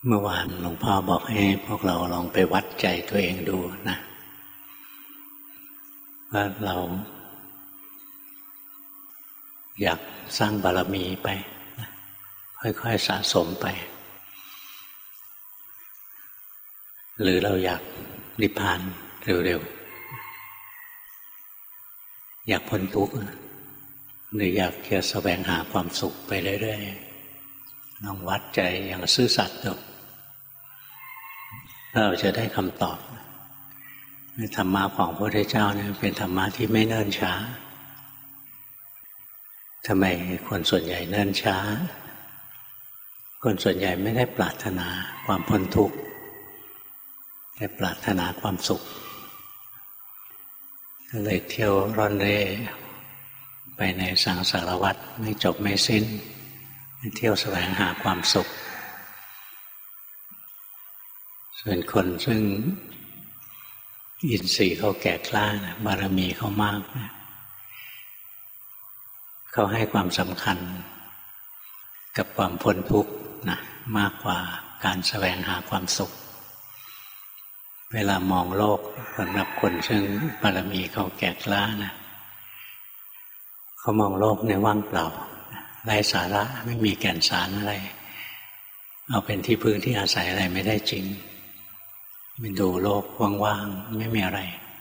เมื่อวานหลวงพ่อบอกให้พวกเราลองไปวัดใจตัวเองดูนะว่าเราอยากสร้างบารมีไปค่อยๆสะสมไปหรือเราอยากนิพพานเร็วๆอยากพ้นทุกข์หรืออยากจะแสวงหาความสุขไปเรื่อยๆลองวัดใจอย่างซื่อสัตย์ดูเราจะได้คำตอบธรรมะของพระพุทธเจ้าเนี่ยเป็นธรรมะที่ไม่เนิ่นช้าทำไมคนส่วนใหญ่เนิ่นช้าคนส่วนใหญ่ไม่ได้ปรารถนาความพ้นทุกข์แต่ปรารถนาความสุขก็เลยเที่ยวร่อนเร่ไปในสังสารวัฏไม่จบไม่สิ้นเที่ยวแสวงหาความสุขส่วนคนซึ่งอินทรีย์เขาแก่กล้านะบารมีเขามากนะเขาให้ความสำคัญกับความพ้นทุกข์นะมากกว่าการแสวงหาความสุขเวลามองโลกสำหรับคนซึ่งบารมีเขาแก่กล้านะเขามองโลกในว่างเปล่าไร้สาระไม่มีแก่นสารอะไรเอาเป็นที่พึ่งที่อาศัยอะไรไม่ได้จริงมันดูโลกว่างๆไม่มีอะไร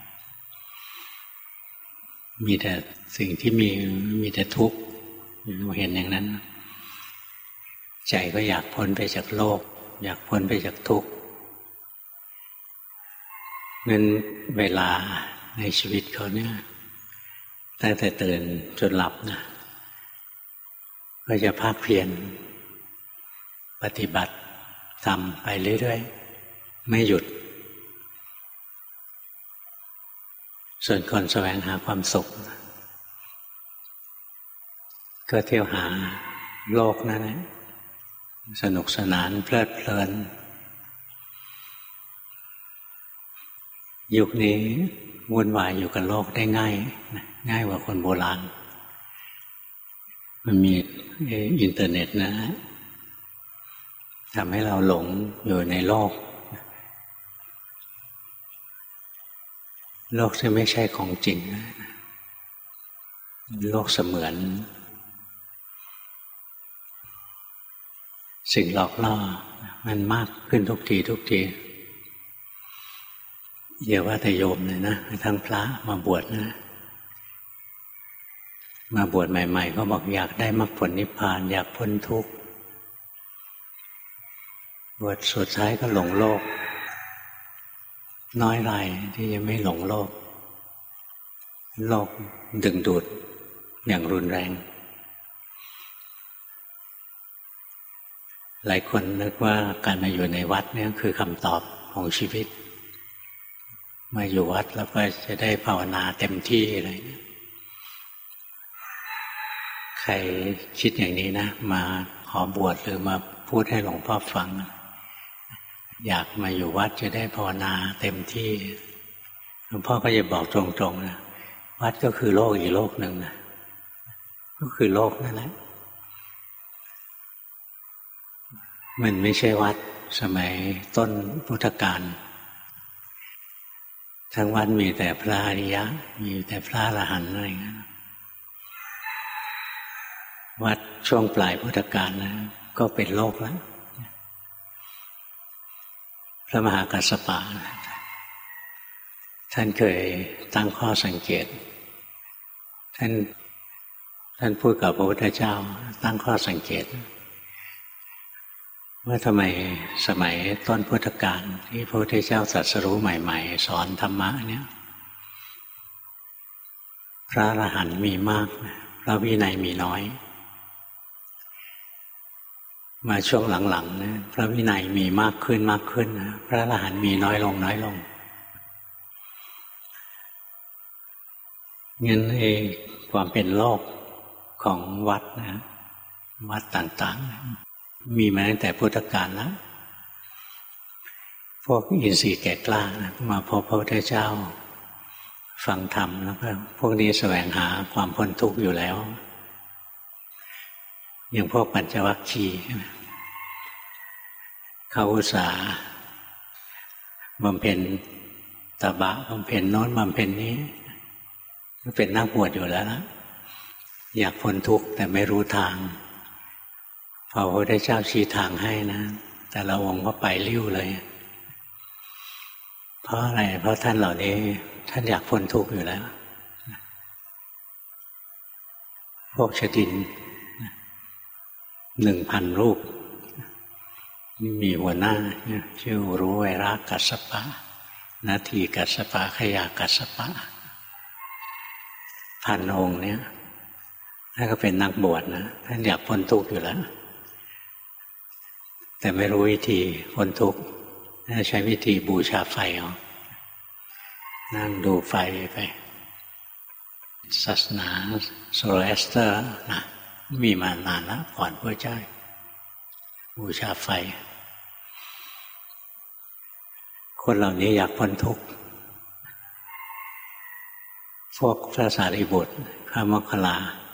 มีแต่สิ่งที่มีแต่ทุกข์เราเห็นอย่างนั้นใจก็อยากพ้นไปจากโลกอยากพ้นไปจากทุกข์งั้นเวลาในชีวิตเขาเนี่ยตั้งแต่ตื่นจนหลับนะก็จะภาคเพียรปฏิบัติทำไปเรื่อยๆไม่หยุดส่วนคนแสวงหาความสุขก็เที่ยวหาโลกนั่นแหละสนุกสนานเพลิดเพลินยุคนี้วุ่นวายอยู่กับโลกได้ง่ายกว่าคนโบราณมันมีอินเทอร์เน็ตนะทำให้เราหลงอยู่ในโลกที่ไม่ใช่ของจริงโลกเสมือนสิ่งหลอกล่อมันมากขึ้นทุกทีอย่าว่าแต่โยมเลยนะทั้งพระมาบวชนะมาบวชใหม่ๆก็บอกอยากได้มรรคผลนิพพานอยากพ้นทุกข์บวชสุดท้ายก็หลงโลกน้อยรายที่จะไม่หลงโลกดึงดูดอย่างรุนแรงหลายคนนึกว่าการมาอยู่ในวัดเนี่ยคือคำตอบของชีวิตมาอยู่วัดแล้วก็จะได้ภาวนาเต็มที่อะไรเนี่ยใครคิดอย่างนี้นะมาขอบวชหรือมาพูดให้หลวงพ่อฟังอยากมาอยู่วัดจะได้ภาวนาเต็มที่หลวงพ่อก็จะบอกตรงๆนะวัดก็คือโลกอีกโลกหนึ่งนะก็คือโลกนั่นแหละมันไม่ใช่วัดสมัยต้นพุทธกาลทั้งวัดมีแต่พระอริยะมีแต่พระอรหันต์อะไรอย่างนี้วัดช่วงปลายพุทธกาลนะก็เป็นโลกแล้วพระมหากัสสปะท่านเคยตั้งข้อสังเกตท่านพูดกับพระพุทธเจ้าตั้งข้อสังเกตว่าทำไมสมัยต้นพุทธกาลที่พระพุทธเจ้าตรัสรู้ใหม่ๆสอนธรรมะเนี่ยพระอรหันต์มีมากพระวินัยมีน้อยมาช่วงหลังๆนะพระวินัยมีมากขึ้นนะพระอรหันต์มีน้อยลงงั้นความเป็นโลกของวัดนะวัดต่างๆมีมาตั้งแต่พุทธกาลแล้วพวกอินทรีย์แก่กล้านะมาพบพระพุทธเจ้าฟังธรรมแล้วก็พวกนี้แสวงหาความพ้นทุกข์อยู่แล้วอย่างพวกปัญจวัคคีย์เขาอุตส่าห์บำเพ็ญตบะบำเพ็ญโน้นบำเพ็ญนี้เป็นนักบวชอยู่แล้วนะอยากพ้นทุกข์แต่ไม่รู้ทางพอพระพุทธเจ้าชี้ทางให้นะแต่ละองค์ก็ไปลิ้วเลยเพราะอะไรเพราะท่านเหล่านี้ท่านอยากพ้นทุกข์อยู่แล้วพวกชดิน 1,000 รูปมีหัวหน้าชื่อรู้ไวรากัสสปะนาทีกัสสปะขยากัสสปะ1,000 องค์เนี่ยท่านก็เป็นนักบวชนะท่านอยากพ้นทุกข์อยู่แล้วแต่ไม่รู้วิธีพ้นทุกข์ใช้วิธีบูชาไฟเอานั่งดูไฟไปศาสนาโซโลแอสเตอร์นะมีมานานแล้วก่อนพระเจ้าบูชาไฟคนเหล่านี้อยากพ้นทุกข์พวกพระสารีบุตรพระโมคคัลลา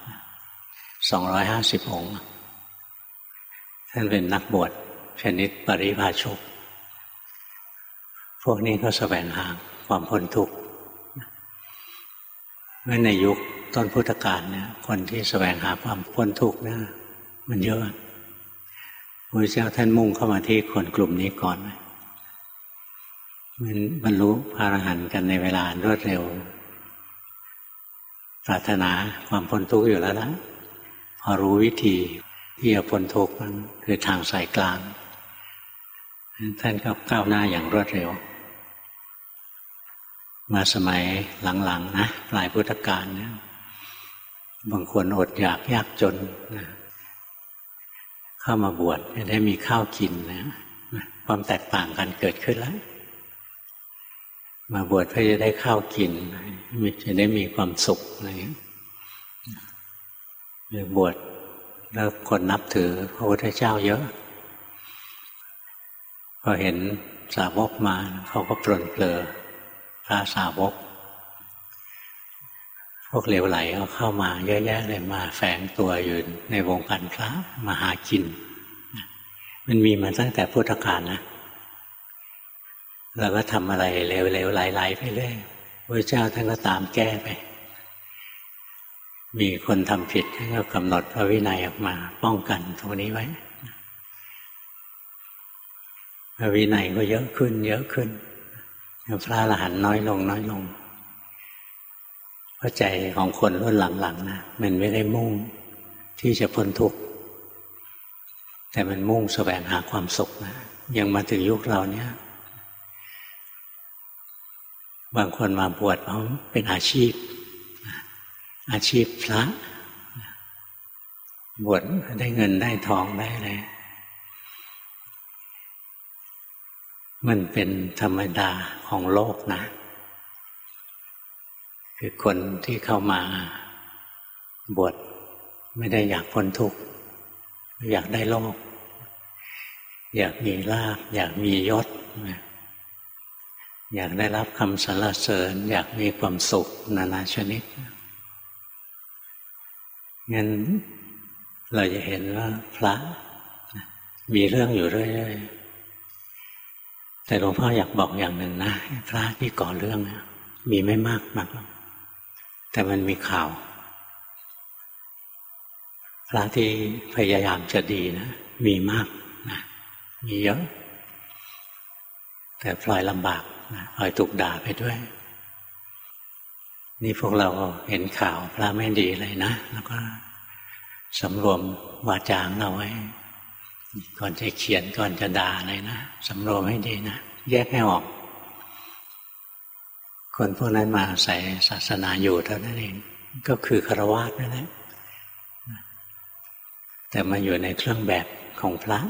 250 องค์ท่านเป็นนักบวชชนิดปริภาชกพวกนี้ก็แสวงหาความพ้นทุกข์เมื่อในยุคต้นพุทธกาลเนี่ยคนที่แสวงหาความพ้นทุกข์เนี่ยมันเยอะพระเจ้าท่านมุ่งเข้ามาที่คนกลุ่มนี้ก่อนมันบรรลุพระอรหันต์กันในเวลารวดเร็วปรารถนาความพ้นทุกข์อยู่แล้วนะพอรู้วิธีที่จะพ้นทุกข์มันคือทางสายกลางท่านก็ก้าวหน้าอย่างรวดเร็วมาสมัยหลังๆนะปลายพุทธกาลเนี่ยบางคนอดอยากยากจนนะเข้ามาบวชจะได้มีข้าวกินนะความแตกต่างกันเกิดขึ้นแล้วมาบวชเพื่อจะได้ข้าวกินจะได้มีความสุขอะไรอย่างนี้บวชแล้วคนนับถือพระพุทธเจ้าเยอะพอเห็นสาวกมาเขาก็ปรนเปรอพระสาวกพวกเหลวไหลก็เข้ามาเยอะแยะเลยมาแฝงตัวอยู่ในวงการพระมาหากินมันมีมาตั้งแต่พุทธกาลนะเราก็ทำอะไรเหลวๆไหลๆไปเรื่อยพระเจ้าท่านก็ตามแก้ไปมีคนทำผิดท่านก็กำหนดพระวินัยออกมาป้องกันตรงนี้ไว้พระวินัยก็เยอะขึ้นพระอรหันต์น้อยลงเพราะใจของคนรุ่นหลังๆนะมันไม่ได้มุ่งที่จะพ้นทุกข์แต่มันมุ่งแสวงหาความสุขนะยังมาถึงยุคเราเนี่ยบางคนมาบวชเพราะเป็นอาชีพพระบวชได้เงินได้ทองได้อะไรมันเป็นธรรมดาของโลกนะคือคนที่เข้ามาบวชไม่ได้อยากพ้นทุกข์อยากได้โลกอยากมีลาภอยากมียศอยากได้รับคำสรรเสริญอยากมีความสุขนานาชนิดงั้นเราจะเห็นว่าพระมีเรื่องอยู่เรื่อยๆแต่หลวงพ่ออยากบอกอย่างหนึ่งนะพระที่ก่อเรื่องมีไม่มากแต่มันมีข่าวพระที่พยายามจะดีนะมีมากนะมีเยอะแต่พลอยลำบากนะพลอยถูกด่าไปด้วยนี่พวกเราเห็นข่าวพระไม่ดีเลยนะแล้วก็สำรวมวาจาเราไว้ก่อนจะเขียนก่อนจะด่าอะไรนะสำรวมให้ดีนะแยกให้ออกคนพวกนั้นมาใส่ศาสนาอยู่เท่านั้นเองก็คือฆราวาสนั่นแหละแต่มาอยู่ในเครื่องแบบของพระ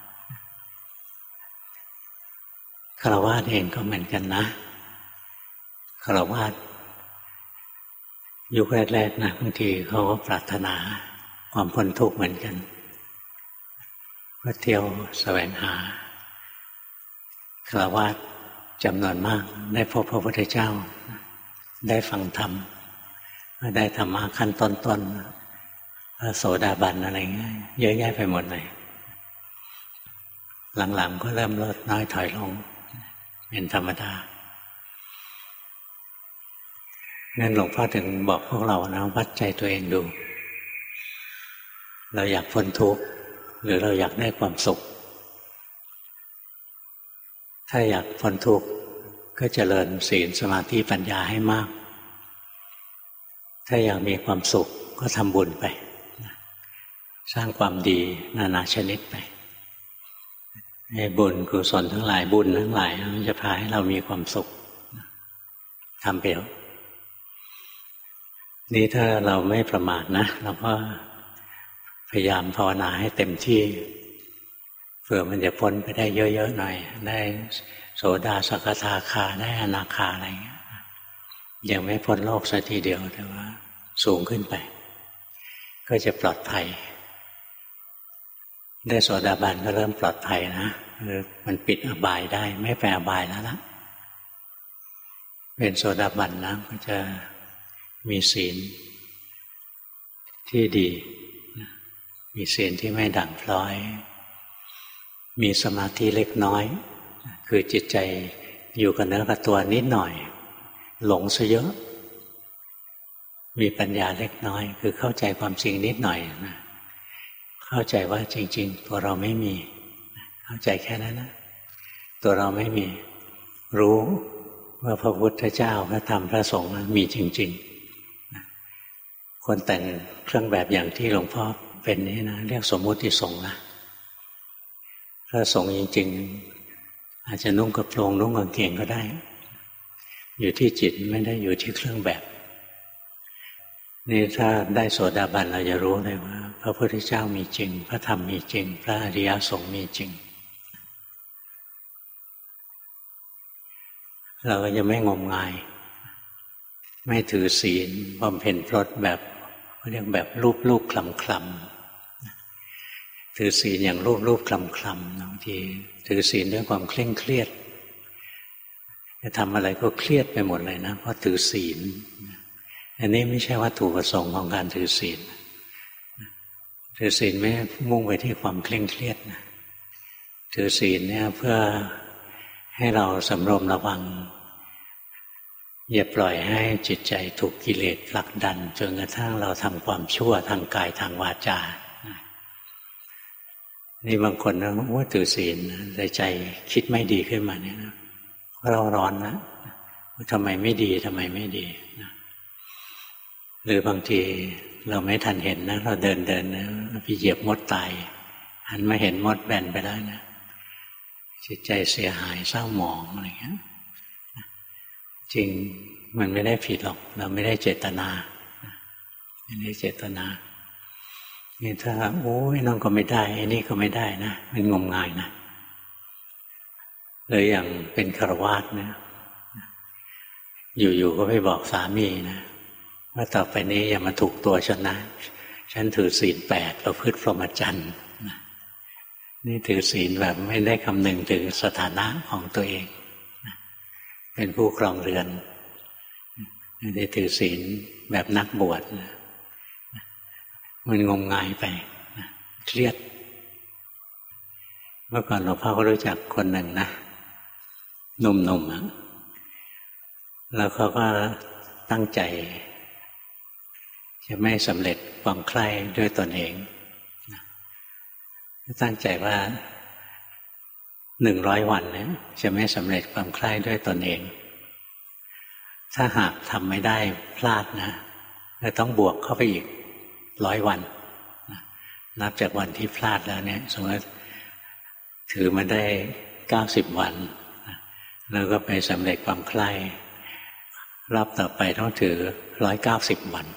ฆราวาสเองก็เหมือนกันนะฆราวาสยุคแรกๆนะบางทีเขาก็ปรารถนาความพ้นทุกข์เหมือนกันก็เที่ยวแสวงหาฆราวาสจำนวนมากได้พบพระพุทธเจ้าได้ฟังธรรมได้ธรรมะขั้นต้นๆพระโสดาบันอะไรเงี้ยเยอะแยะไปหมดเลยหลังๆก็เริ่มลดน้อยถอยลงเป็นธรรมดางั้นหลวงพ่อถึงบอกพวกเรานะวัดใจตัวเองดูเราอยากพ้นทุกข์หรือเราอยากได้ความสุขถ้าอยากพ้นทุกข์ก็เจริญศีลสมาธิปัญญาให้มากถ้าอยากมีความสุขก็ทำบุญไปสร้างความดีนานาชนิดไปให้บุญกุศลทั้งหลายบุญทั้งหลายมันจะพาให้เรามีความสุขทำไปเถอะนี่ถ้าเราไม่ประมาทนะเราก็พยายามภาวนาให้เต็มที่เผื่อมันจะพ้นไปได้เยอะๆหน่อยได้โสดาสกทาคาได้อนาคาอะไรอย่างเงี้ยยังไม่พ้นโลกสักทีเดียวแต่ว่าสูงขึ้นไปก็จะปลอดภัยได้โสดาบันก็เริ่มปลอดภัยนะมันปิดอบายได้ไม่ไปอบายแล้วละเป็นโสดาบันนะก็จะมีศีลที่ดีมีศีลที่ไม่ด่างพร้อยมีสมาธิเล็กน้อยคือจิตใจอยู่กับเนื้อกับตัวนิดหน่อยหลงซะเยอะมีปัญญาเล็กน้อยคือเข้าใจความจริงนิดหน่อยนะเข้าใจว่าจริงๆตัวเราไม่มีเข้าใจแค่นั้นนะตัวเราไม่มีรู้ว่าพระพุทธเจ้าพระธรรมพระสงฆ์มีจริงๆคนแต่งเครื่องแบบอย่างที่หลวงพ่อเป็นนี่นะเรียกสมมุติสงฆ์นะพระสงฆ์จริงๆอาจจะนุ่งกระโปรงนุ่งกางเกงก็ได้อยู่ที่จิตไม่ได้อยู่ที่เครื่องแบบนี่ถ้าได้โสดาบันเราจะรู้เลยว่าพระพุทธเจ้ามีจริงพระธรรมมีจริงพระอริยสงฆ์มีจริงเราก็จะไม่งมงายไม่ถือศีลบำเพ็ญพรตแบบเรียกแบบรูปคลำๆถือศีลอย่างรูปคลำๆบางทีถือศีลด้วยความเคร่งเครียดจะทำอะไรก็เครียดไปหมดเลยนะเพราะถือศีลอันนี้ไม่ใช่วัตถุประสงค์ของการถือศีลถือศีลไม่มุ่งไปที่ความเคร่งเครียดนะถือศีลเนี่ยเพื่อให้เราสำรวมระวังอย่าปล่อยให้จิตใจถูกกิเลสผลักดันจนกระทั่งเราทำความชั่วทางกายทางวาจานี่บางคนนะว่าถือศีลในใจคิดไม่ดีขึ้นมาเนี่ยนะเราร้อนนะทำไมไม่ดีทำไมไม่ดีนะหรือบางทีเราไม่ทันเห็นนะเราเดินนะไปเหยียบมดตายหันมาเห็นมดแบนไปแล้วนะจิตใจเสียหายเศร้าหมองอะไรเงี้ยจริงมันไม่ได้ผิดหรอกเราไม่ได้เจตนาไม่ได้เจตนานี่ถ้าโอ้ยนั่นก็ไม่ได้ไอ้นี่ก็ไม่ได้นะมันงมงายนะเลยอย่างเป็นฆราวาสนะอยู่ๆก็ไปบอกสามีนะว่าต่อไปนี้อย่ามาถูกตัวฉันนะฉันถือศีล 8ประพฤติพรหมจรรย์นี่ถือศีลแบบไม่ได้คำนึงถึงสถานะของตัวเองเป็นผู้ครองเรือนไม่ได้ถือศีลแบบนักบวชมันงมงายไปเครียดเมื่อก่อนหลวงพ่อก็รู้จักคนหนึ่งนะหนุ่มๆแล้วเขาก็ตั้งใจจะไม่สำเร็จความใคร่ด้วยตนเองตั้งใจว่า100 วันเนี่ยจะไม่สำเร็จความใคร่ด้วยตนเองถ้าหากทำไม่ได้พลาดนะจะต้องบวกเข้าไปอีก100 วันนับจากวันที่พลาดแล้วเนี่ยสมมติถือมาได้90 วันแล้วก็ไปสำเร็จความใคร่รอบต่อไปต้องถือ190 วัน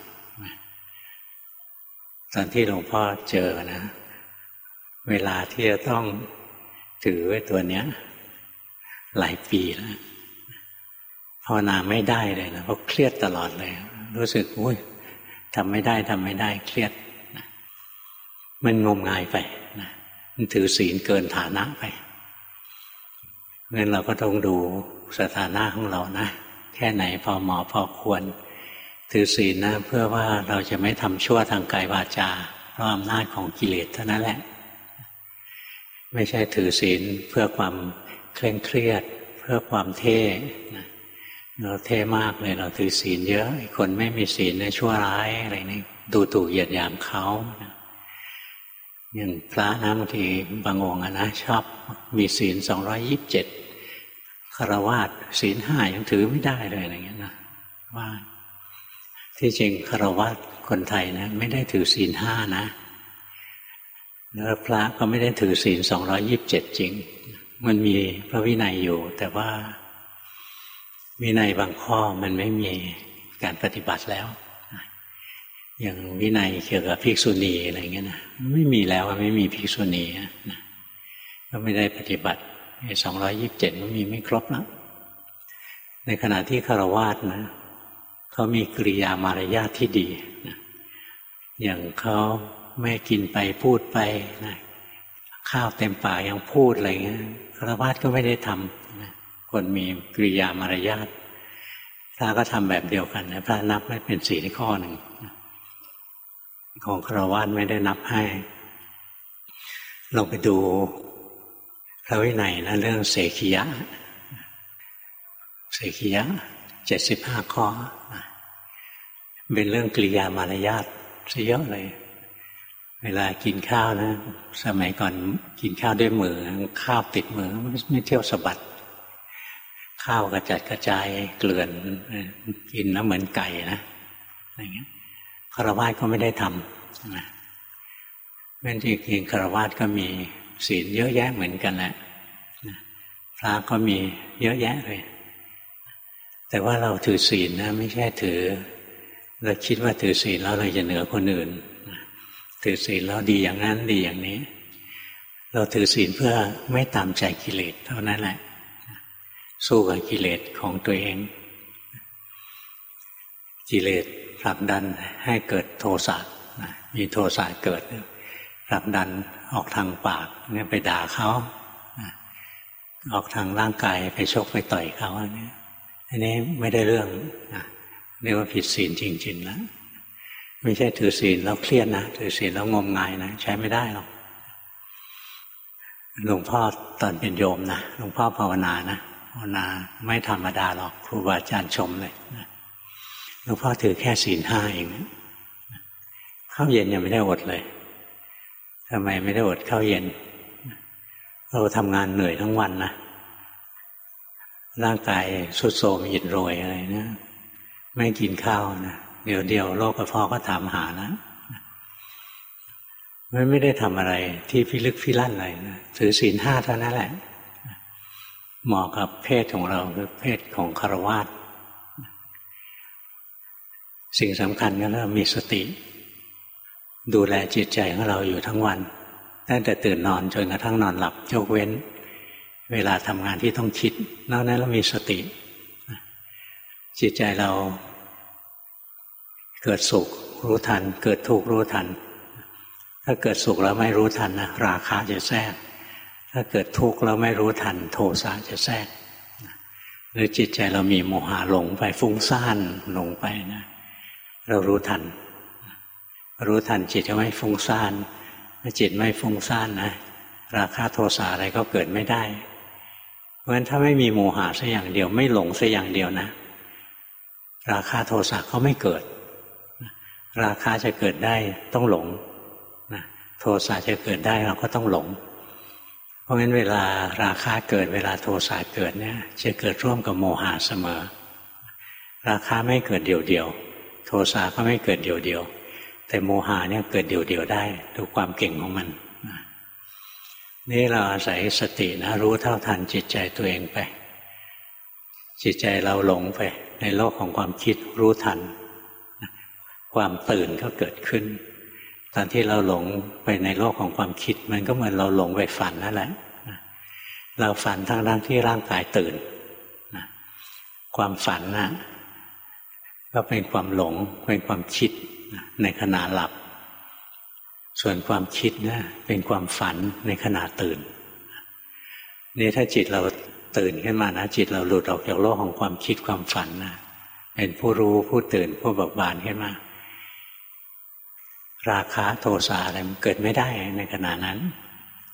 ตอนที่หลวงพ่อเจอนะเวลาที่จะต้องถือไว้ตัวเนี้ยหลายปีแล้วภาวนาไม่ได้เลยนะเพราะเครียดตลอดเลยรู้สึกอุ้ยทำไม่ได้เครียดนะมันงมงายไปนะมันถือศีลเกินฐานะไปงั้นเราก็ต้องดูสถานะของเรานะแค่ไหนพอเหมาะพอควรถือศีลนะเพื่อว่าเราจะไม่ทำชั่วทางกายวาจาเพราะอำนาจของกิเลสเท่านั้นแหละไม่ใช่ถือศีลเพื่อความเคร่งเครียดเพื่อความเท่นะเราเท่มากเลยเราถือศีลเยอะคนไม่มีศีลเนี่ยชั่วร้ายอะไรนี่ดูถูกเหยียดหยามเขานะอย่างพระนะบางทีบางองค์นะชอบมีศีล227ฆราวาสศีล5ยังถือไม่ได้เลยอะไรเงี้ยนะว่าที่จริงฆราวาสคนไทยนะไม่ได้ถือศีล5นะแล้วพระก็ไม่ได้ถือศีล227จริงมันมีพระวินัยอยู่แต่ว่าวินัยบางข้อมันไม่มีการปฏิบัติแล้วอย่างวินัยเกี่ยวกับภิกษุณีอะไรเงี้ยนะไม่มีแล้วไม่มีภิกษุณีนะก็ไม่ได้ปฏิบัติ227มันมีไม่ครบแล้วในขณะที่ฆราวาสนะเขามีกริยามารยาทที่ดีนะอย่างเขาไม่กินไปพูดไปนะข้าวเต็มปากยังพูดอะไรเงี้ยฆราวาสก็ไม่ได้ทำนะคนมีกริยามารยาทพระก็ทำแบบเดียวกันนะพระนับไม่เป็นศีลข้อหนึ่งนะของฆราวาสไม่ได้นับให้ลองไปดูพระวินัยนะเรื่องเสขียะ75 ข้อเป็นเรื่องกริยามารยาทซะเยอะเลยเวลากินข้าวนะสมัยก่อนกินข้าวด้วยมือข้าวติดมือไม่เที่ยวสะบัดข้าวกระจัดกระจายเกลื่อนกินแล้วเหมือนไก่นะอะไรเงี้ยฆราวาสก็ไม่ได้ทำนะแม้ที่จริงฆราวาสก็มีศีลเยอะแยะเหมือนกันแหละพระก็มีเยอะแยะเลยแต่ว่าเราถือศีลนะไม่ใช่ถือเราคิดว่าถือศีลแล้วเราจะเหนือคนอื่นถือศีลแล้วดีอย่างนั้นดีอย่างนี้เราถือศีลเพื่อไม่ตามใจกิเลสเท่านั้นแหละสู้กับกิเลสของตัวเองกิเลสผลักดันให้เกิดโทสะมีโทสะเกิดผลักดันออกทางปากเนี่ยไปด่าเขาออกทางร่างกายไปชกไปต่อยเขาอันนี้ไม่ได้เรื่องเรียกว่าผิดศีลจริงๆแล้วไม่ใช่ถือศีลแล้วเครียดนะถือศีลแล้วงมงายนะใช้ไม่ได้หรอกหลวงพ่อตอนเป็นโยมนะหลวงพ่อภาวนานะภาวนาไม่ธรรมดาหรอกครูบาอาจารย์ชมเลยหลวงพ่อถือแค่ศีล5เองข้าวเย็นยังไม่ได้อดเลยทำไมไม่ได้อดข้าวเย็นเราทำงานเหนื่อยทั้งวันนะร่างกายทรุดโทรมอิดโรยอะไรนะไม่กินข้าวนะเดี๋ยวโรคกระเพาะก็ถามหานะไม่ได้ทำอะไรที่พิลึกพิลั่นอะไรนะถือศีล5เท่านั้นแหละเหมาะกับเพศของเราคือเพศของฆราวาสสิ่งสำคัญก็คือมีสติดูแลจิตใจของเราอยู่ทั้งวันตั้งแต่ตื่นนอนจนกระทั่งนอนหลับยกเว้นเวลาทำงานที่ต้องคิดนอกนั้นเรามีสติจิตใจเราเกิดสุขรู้ทันเกิดทุกข์รู้ทันถ้าเกิดสุขแล้วไม่รู้ทันนะราคะจะแทรกถ้าเกิดทุกข์แล้วไม่รู้ทันโทสะจะแทรกหรือจิตใจเรามีโมหะหลงไปฟุ้งซ่านหลงไปนะเรารู้ทันจิตจะไม่ฟุ้งซ่านถ้าจิตไม่ฟุ้งซ่านนะราคะโทสะอะไรก็เกิดไม่ได้เพราะฉะนั้นถ้าไม่มีโมหะสักอย่างเดียวไม่หลงสักอย่างเดียวนะราคะโทสะก็ไม่เกิดราคะจะเกิดได้ต้องหลงโทสะจะเกิดได้เราก็ต้องหลงเพราะงั้นเวลาราคะเกิดเวลาโทสะเกิดเนี่ยจะเกิดร่วมกับโมหะเสมอราคะไม่เกิดเดี่ยวๆโทสะก็ไม่เกิดเดี่ยวๆแต่โมหะเนี่ยเกิดเดี่ยวๆได้ดูความเก่งของมันนี่เราอาศัยสตินะรู้เท่าทันจิตใจตัวเองไปจิตใจเราหลงไปในโลกของความคิดรู้ทันความตื่นก็เกิดขึ้นตอนที่เราหลงไปในโลกของความคิดมันก็เหมือนเราหลงไปฝันนั่นแหละเราฝันทั้งที่ร่างกายตื่นความฝันนะก็เป็นความหลงเป็นความคิดในขณะหลับส่วนความคิดนะเป็นความฝันในขณะตื่นนี่ถ้าจิตเราตื่นขึ้นมานะจิตเราหลุดออกจากโลกของความคิดความฝันนะเป็นผู้รู้ผู้ตื่นผู้เบิกบานขึ้นมาราคะโทสะอะไรมันเกิดไม่ได้ในขณะนั้น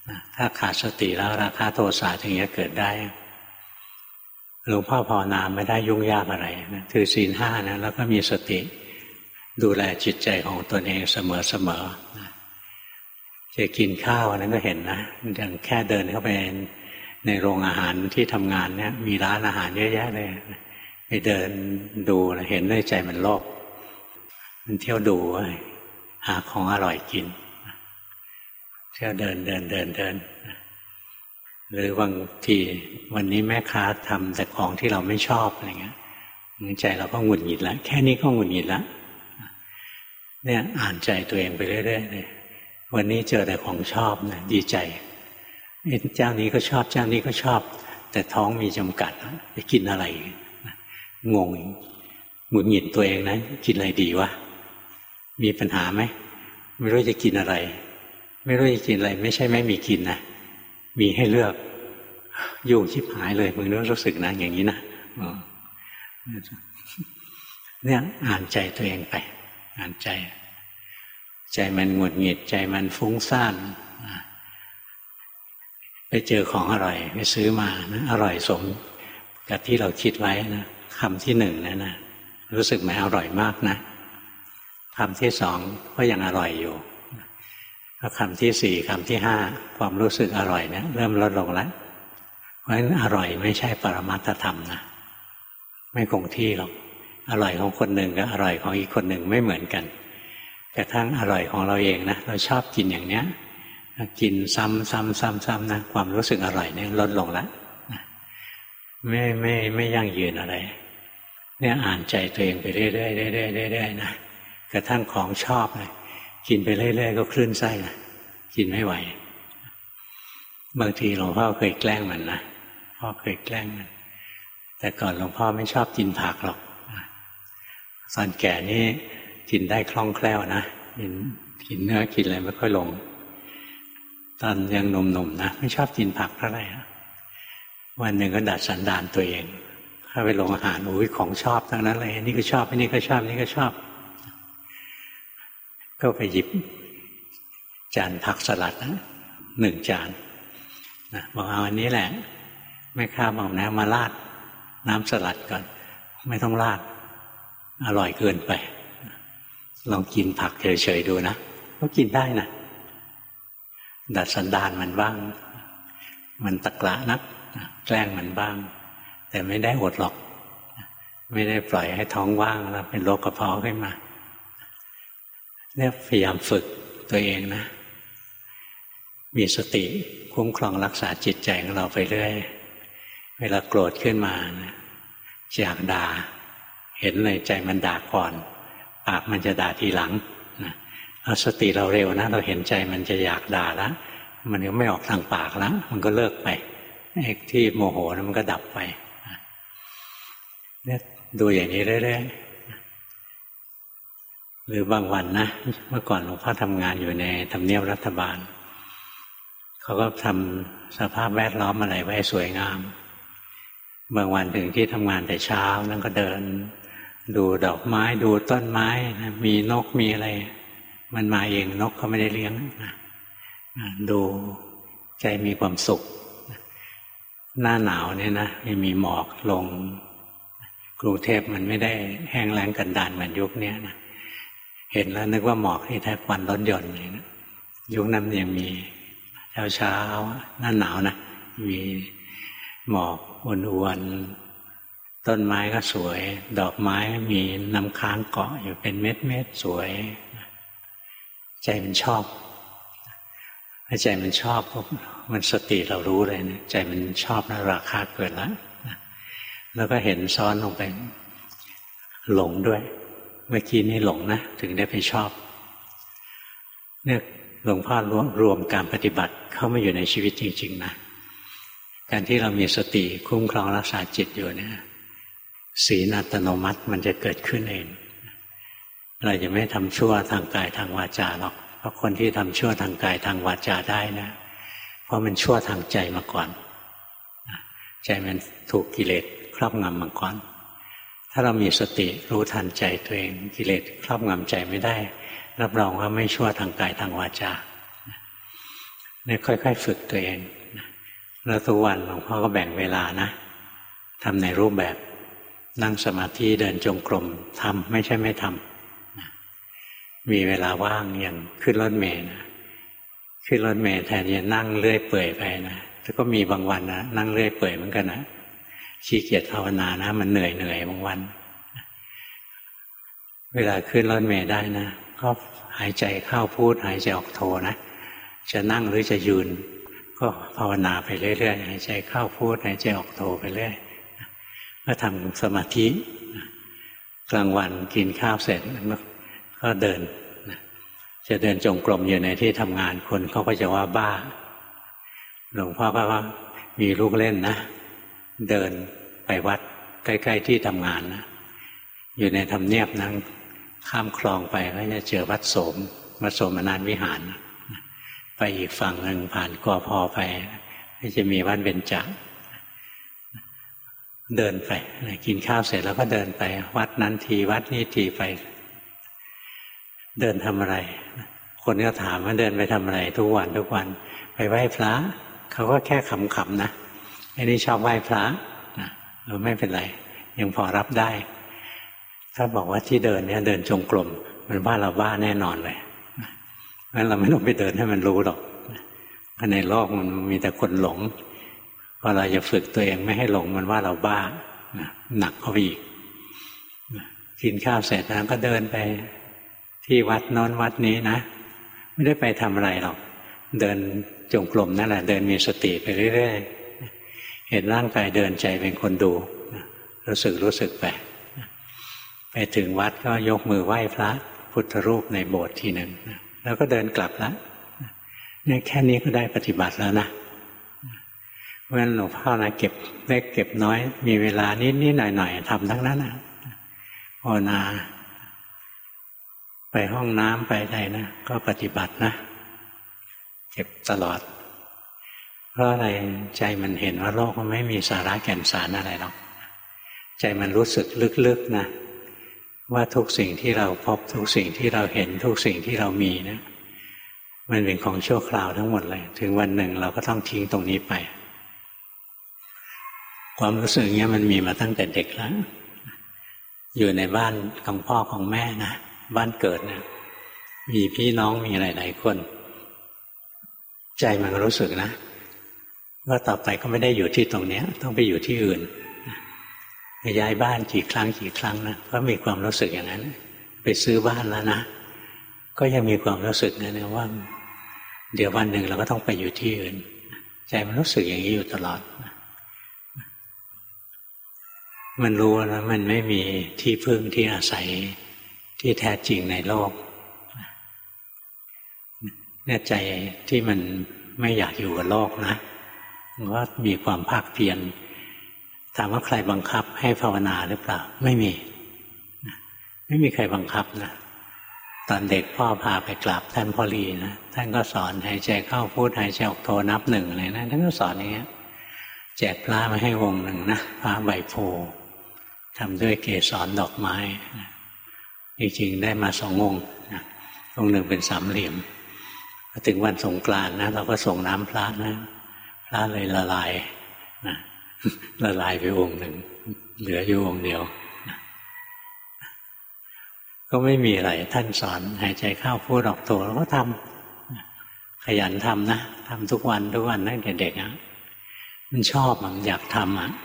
ถ้าขาดสติแล้วราคะโทสะถึงจะเกิดได้หลวงพ่อภาวนาไม่ได้ยุ่งยากอะไรนะถือศีลห้านะแล้วก็มีสติดูแลจิตใจของตนเองเสมอจะกินข้าวนั้นก็เห็นนะอย่างแค่เดินเข้าไปในโรงอาหารที่ทำงานเนี่ยมีร้านอาหารเยอะแยะเลยไปเดินดูเห็นด้วยใจมันโลภมันเที่ยวดูหาของอร่อยกินเที่ยวเดินหรือบางทีวันนี้แม่ค้าทำแต่ของที่เราไม่ชอบอะไรเงี้ยใจเราก็หงุดหงิดแล้วแค่นี้ก็หงุดหงิดแล้วเนี่ยอ่านใจตัวเองไปเรื่อยๆเลยวันนี้เจอแต่ของชอบนะดีใจเจ้านี้ก็ชอบเจ้านี้ก็ชอบแต่ท้องมีจำกัดไปกินอะไรงงหงุดหงิดตัวเองนะกินอะไรดีวะมีปัญหาไหมไม่รู้จะกินอะไรไม่รู้จะกินอะไรไม่ใช่ไม่มีกินนะมีให้เลือกยุ่งชิบหายเลยมึงรู้สึกนะอย่างนี้นะเนี่ยอ่านใจตัวเองไปอ่านใจมันหงุดหงิดใจมันฟุ้งซ่านไปเจอของอร่อยไปซื้อมานะอร่อยสมกับที่เราคิดไว้นะคำที่หนึ่งนะรู้สึกไหมอร่อยมากนะคำที่สองก็ยังอร่อยอยู่แล้วคำที่สี่คำที่ห้าความรู้สึกอร่อยเนี่ยเริ่มลดลงแล้วเพราะฉะนั้นอร่อยไม่ใช่ปรมัตถธรรมนะไม่คงที่หรอกอร่อยของคนหนึ่งกับอร่อยของอีกคนหนึ่งไม่เหมือนกันกระทั่งอร่อยของเราเองนะเราชอบกินอย่างเนี้ยกินซ้ำนะความรู้สึกอร่อยเนี่ยลดลงแล้วไม่ยั่งยืนอะไรเนี่ยอ่านใจตัวเองไปเรื่อยๆนะกระทั่งของชอบเลยกินไปเรื่อยๆก็คลื่นไส้นะกินไม่ไหวบางทีหลวงพ่อเคยแกล้งมันนะพ่อเคยแกล้งมันแต่ก่อนหลวงพ่อไม่ชอบกินผักหรอกตอนแก่นี่กินได้คล่องแคล่วนะกินเนื้อกินอะไรไม่ค่อยลงตอนยังหนุ่มๆนะไม่ชอบกินผักเท่าไหร่วันหนึ่งก็ดัดสันดานตัวเองเข้าไปโรงอาหารโอ้ยของชอบทั้งนั้นเลยนี่ก็ชอบนี่ก็ชอบนี่ก็ชอบก็ไปหยิบจานผักสลัดนะ1 จานนะบอกเอาอันนี้แหละแม่ค้าบอกนะมาราดน้ำสลัดก่อนไม่ต้องราดอร่อยเกินไปลองกินผักเฉยๆดูนะก็กินได้นะดัดสันดานมันบ้างมันตะกละนักแกล้งมันบ้างแต่ไม่ได้อดหรอกไม่ได้ปล่อยให้ท้องว่างแล้วเป็นโรคกระเพาะขึ้นมาเนี่ยพยายามฝึกตัวเองนะมีสติคุ้มครองรักษาจิตใจของเราไปเรื่อยเวลาโกรธขึ้นมานะอยากด่าเห็นเลยใจมันด่าก่อนปากมันจะด่าทีหลังนะเอาสติเราเร็วนะเราเห็นใจมันจะอยากด่าแล้วมันก็ไม่ออกทางปากแล้วมันก็เลิกไปไอ้ที่โมโหนะมันก็ดับไปเนี่ยดูอย่างนี้เรื่อยๆหรือบางวันนะเมื่อก่อนหลวงพ่อทำงานอยู่ในทำเนียบรัฐบาลเขาก็ทำสภาพแวดล้อมอะไรไว้สวยงามบางวันถึงที่ทำงานแต่เช้านั่นก็เดินดูดอกไม้ดูต้นไม้นะมีนกมีอะไรมันมาเองนกเขาไม่ได้เลี้ยงนะดูใจมีความสุขหน้าหนาวเนี่ยนะมีหมอกลงกรุงเทพมันไม่ได้แห้งแล้งกันดารเหมือนยุคนี้นะเห็นแล้วนึกว่าหมอกที่แท้ควันรถยนต์เลยนะยุคนั้นยังมีเช้าหน้าหนาวนะมีหมอกอ้วนๆต้นไม้ก็สวยดอกไม้มีน้ำค้างเกาะอยู่เป็นเม็ดๆสวยใจมันชอบถ้าใจมันชอบมันสติเรารู้เลยนะใจมันชอบนะราคาเกิดแล้วก็เห็นซ้อนลงไปหลงด้วยเมื่อกี้นี่หลงนะถึงได้ไปชอบเนี่ยหลวงพ่อรวมการปฏิบัติเข้ามาอยู่ในชีวิตจริงๆนะการที่เรามีสติคุ้มครองรักษาจิตอยู่เนี่ยศีลอัตโนมัติมันจะเกิดขึ้นเองเราจะไม่ทำชั่วทางกายทางวาจาหรอกเพราะคนที่ทำชั่วทางกายทางวาจาได้นะเพราะมันชั่วทางใจมาก่อนใจมันถูกกิเลสครอบงำมาก่อนถ้าเรามีสติรู้ทันใจตัวเองกิเลสครอบงำใจไม่ได้รับรองว่าไม่ชั่วทางกายทางวาจาเนี่ยค่อยๆฝึกตัวเองแล้วทุกวันหลวงพ่อก็แบ่งเวลานะทำในรูปแบบนั่งสมาธิเดินจงกรมทำไม่ใช่ไม่ทำมีเวลาว่างอย่างขึ้นรถเมล์นะขึ้นรถเมล์แทนจะนั่งเลื่อยเปื่อยไปนะแต่ก็มีบางวันนะนั่งเลื่อยเปื่อยเหมือนกันนะขี้เกียจภาวนานะมันเหนื่อยบางวันเวลาขึ้นรถเมล์ได้นะก็หายใจเข้าพูดหายใจออกโทนะจะนั่งหรือจะยืนก็ภาวนาไปเรื่อยๆหายใจเข้าพูดหายใจออกโทไปเรื่อยก็ทำสมาธิกลางวันกินข้าวเสร็จก็เดินจะเดินจงกรมอยู่ในที่ทำงานคนเขาก็จะว่าบ้าหลวงพ่อก็ว่ามีลูกเล่นนะเดินไปวัดใกล้ๆที่ทำงานนะอยู่ในทำเนียบนั่งข้ามคลองไปก็จะเจอวัดโสมนานวิหารไปอีกฝั่งหนึ่งผ่านกพไปก็จะมีวัดเบญจเดินไปกินข้าวเสร็จแล้วก็เดินไปวัดนั้นทีวัดนี้ทีไปเดินทำอะไรคนก็ถามว่าเดินไปทำอะไรทุกวันไปไหว้พระเขาก็แค่ขำๆนะไอ้นี่ชอบไหว้พระนะไม่เป็นไรยังพอรับได้ถ้าบอกว่าที่เดินเนี่ยเดินจงกรมมันว่าเราบ้าแน่นอนเลยงั้นเราไม่ต้องไปเดินให้มันรู้หรอกเพราะในโลกมันมีแต่คนหลงพอเราจะฝึกตัวเองไม่ให้หลงมันว่าเราบ้าหนักเข้าไปอีกกินข้าวเสร็จแล้วก็เดินไปที่วัดโน้นวัดนี้นะไม่ได้ไปทำอะไรหรอกเดินจงกรมนั่นแหละเดินมีสติไปเรื่อยๆเห็นร่างกายเดินใจเป็นคนดูรู้สึกไปถึงวัดก็ยกมือไหว้พระพุทธรูปในโบสถ์ทีหนึ่งแล้วก็เดินกลับแล้วเนี่ยแค่นี้ก็ได้ปฏิบัติแล้วนะเพราะฉะนั้นหลวงพ่อนะเก็บเล็กเก็บน้อยมีเวลานิดๆหน่อยๆทำทั้งนั้นนะภาวนาไปห้องน้ำไปใดนะก็ปฏิบัตินะเก็บตลอดเพราะอะไรใจมันเห็นว่าโลกมันไม่มีสาระแก่นสารอะไรหรอกใจมันรู้สึกลึกๆนะว่าทุกสิ่งที่เราพบทุกสิ่งที่เราเห็นทุกสิ่งที่เรามีนะมันเป็นของชั่วคราวทั้งหมดเลยถึงวันหนึ่งเราก็ต้องทิ้งตรงนี้ไปความรู้สึกเนี้ยมันมีมาตั้งแต่เด็กแล้วอยู่ในบ้านของพ่อของแม่นะบ้านเกิดนะมีพี่น้องมีหลายๆคนใจมันรู้สึกนะว่าต่อไปก็ไม่ได้อยู่ที่ตรงนี้ต้องไปอยู่ที่อื่นย้ายบ้านกี่ครั้งนะก็มีความรู้สึกอย่างนั้นไปซื้อบ้านแล้วนะก็ยังมีความรู้สึกนะว่าเดี๋ยววันหนึ่งเราก็ต้องไปอยู่ที่อื่นใจมันรู้สึกอย่างนี้อยู่ตลอดมันรู้นะมันไม่มีที่พึ่งที่อาศัยที่แท้จริงในโลกเนี่ยใจที่มันไม่อยากอยู่กับโลกนะมันก็มีความภาคเพียรถามว่าใครบังคับให้ภาวนาหรือเปล่าไม่มีใครบังคับนะตอนเด็กพ่อพาไปกราบท่านพ่อลีนะท่านก็สอนหายใจเข้าพูดหายใจออกโทนับหนึ่งเลยนะท่านก็สอนอย่างเงี้ยแจกพระมาให้องค์หนึ่งนะพระใบโพทำด้วยเกสรดอกไม้จริงๆได้มา2 องค์องค์หนึ่งเป็น3 เหลี่ยมถึงวันสงกรานต์นะเราก็ส่งน้ำพระนะพระเลยละลายนะละลายไปองค์หนึ่งเหลืออยู่องค์เดียวก็ไม่มีอะไรท่านสอนหายใจเข้าพูดออกโทเราก็ทำขยันทำนะทำทุกวันตั้งแต่เด็กนะมันชอบมันอยากทำอ่ะ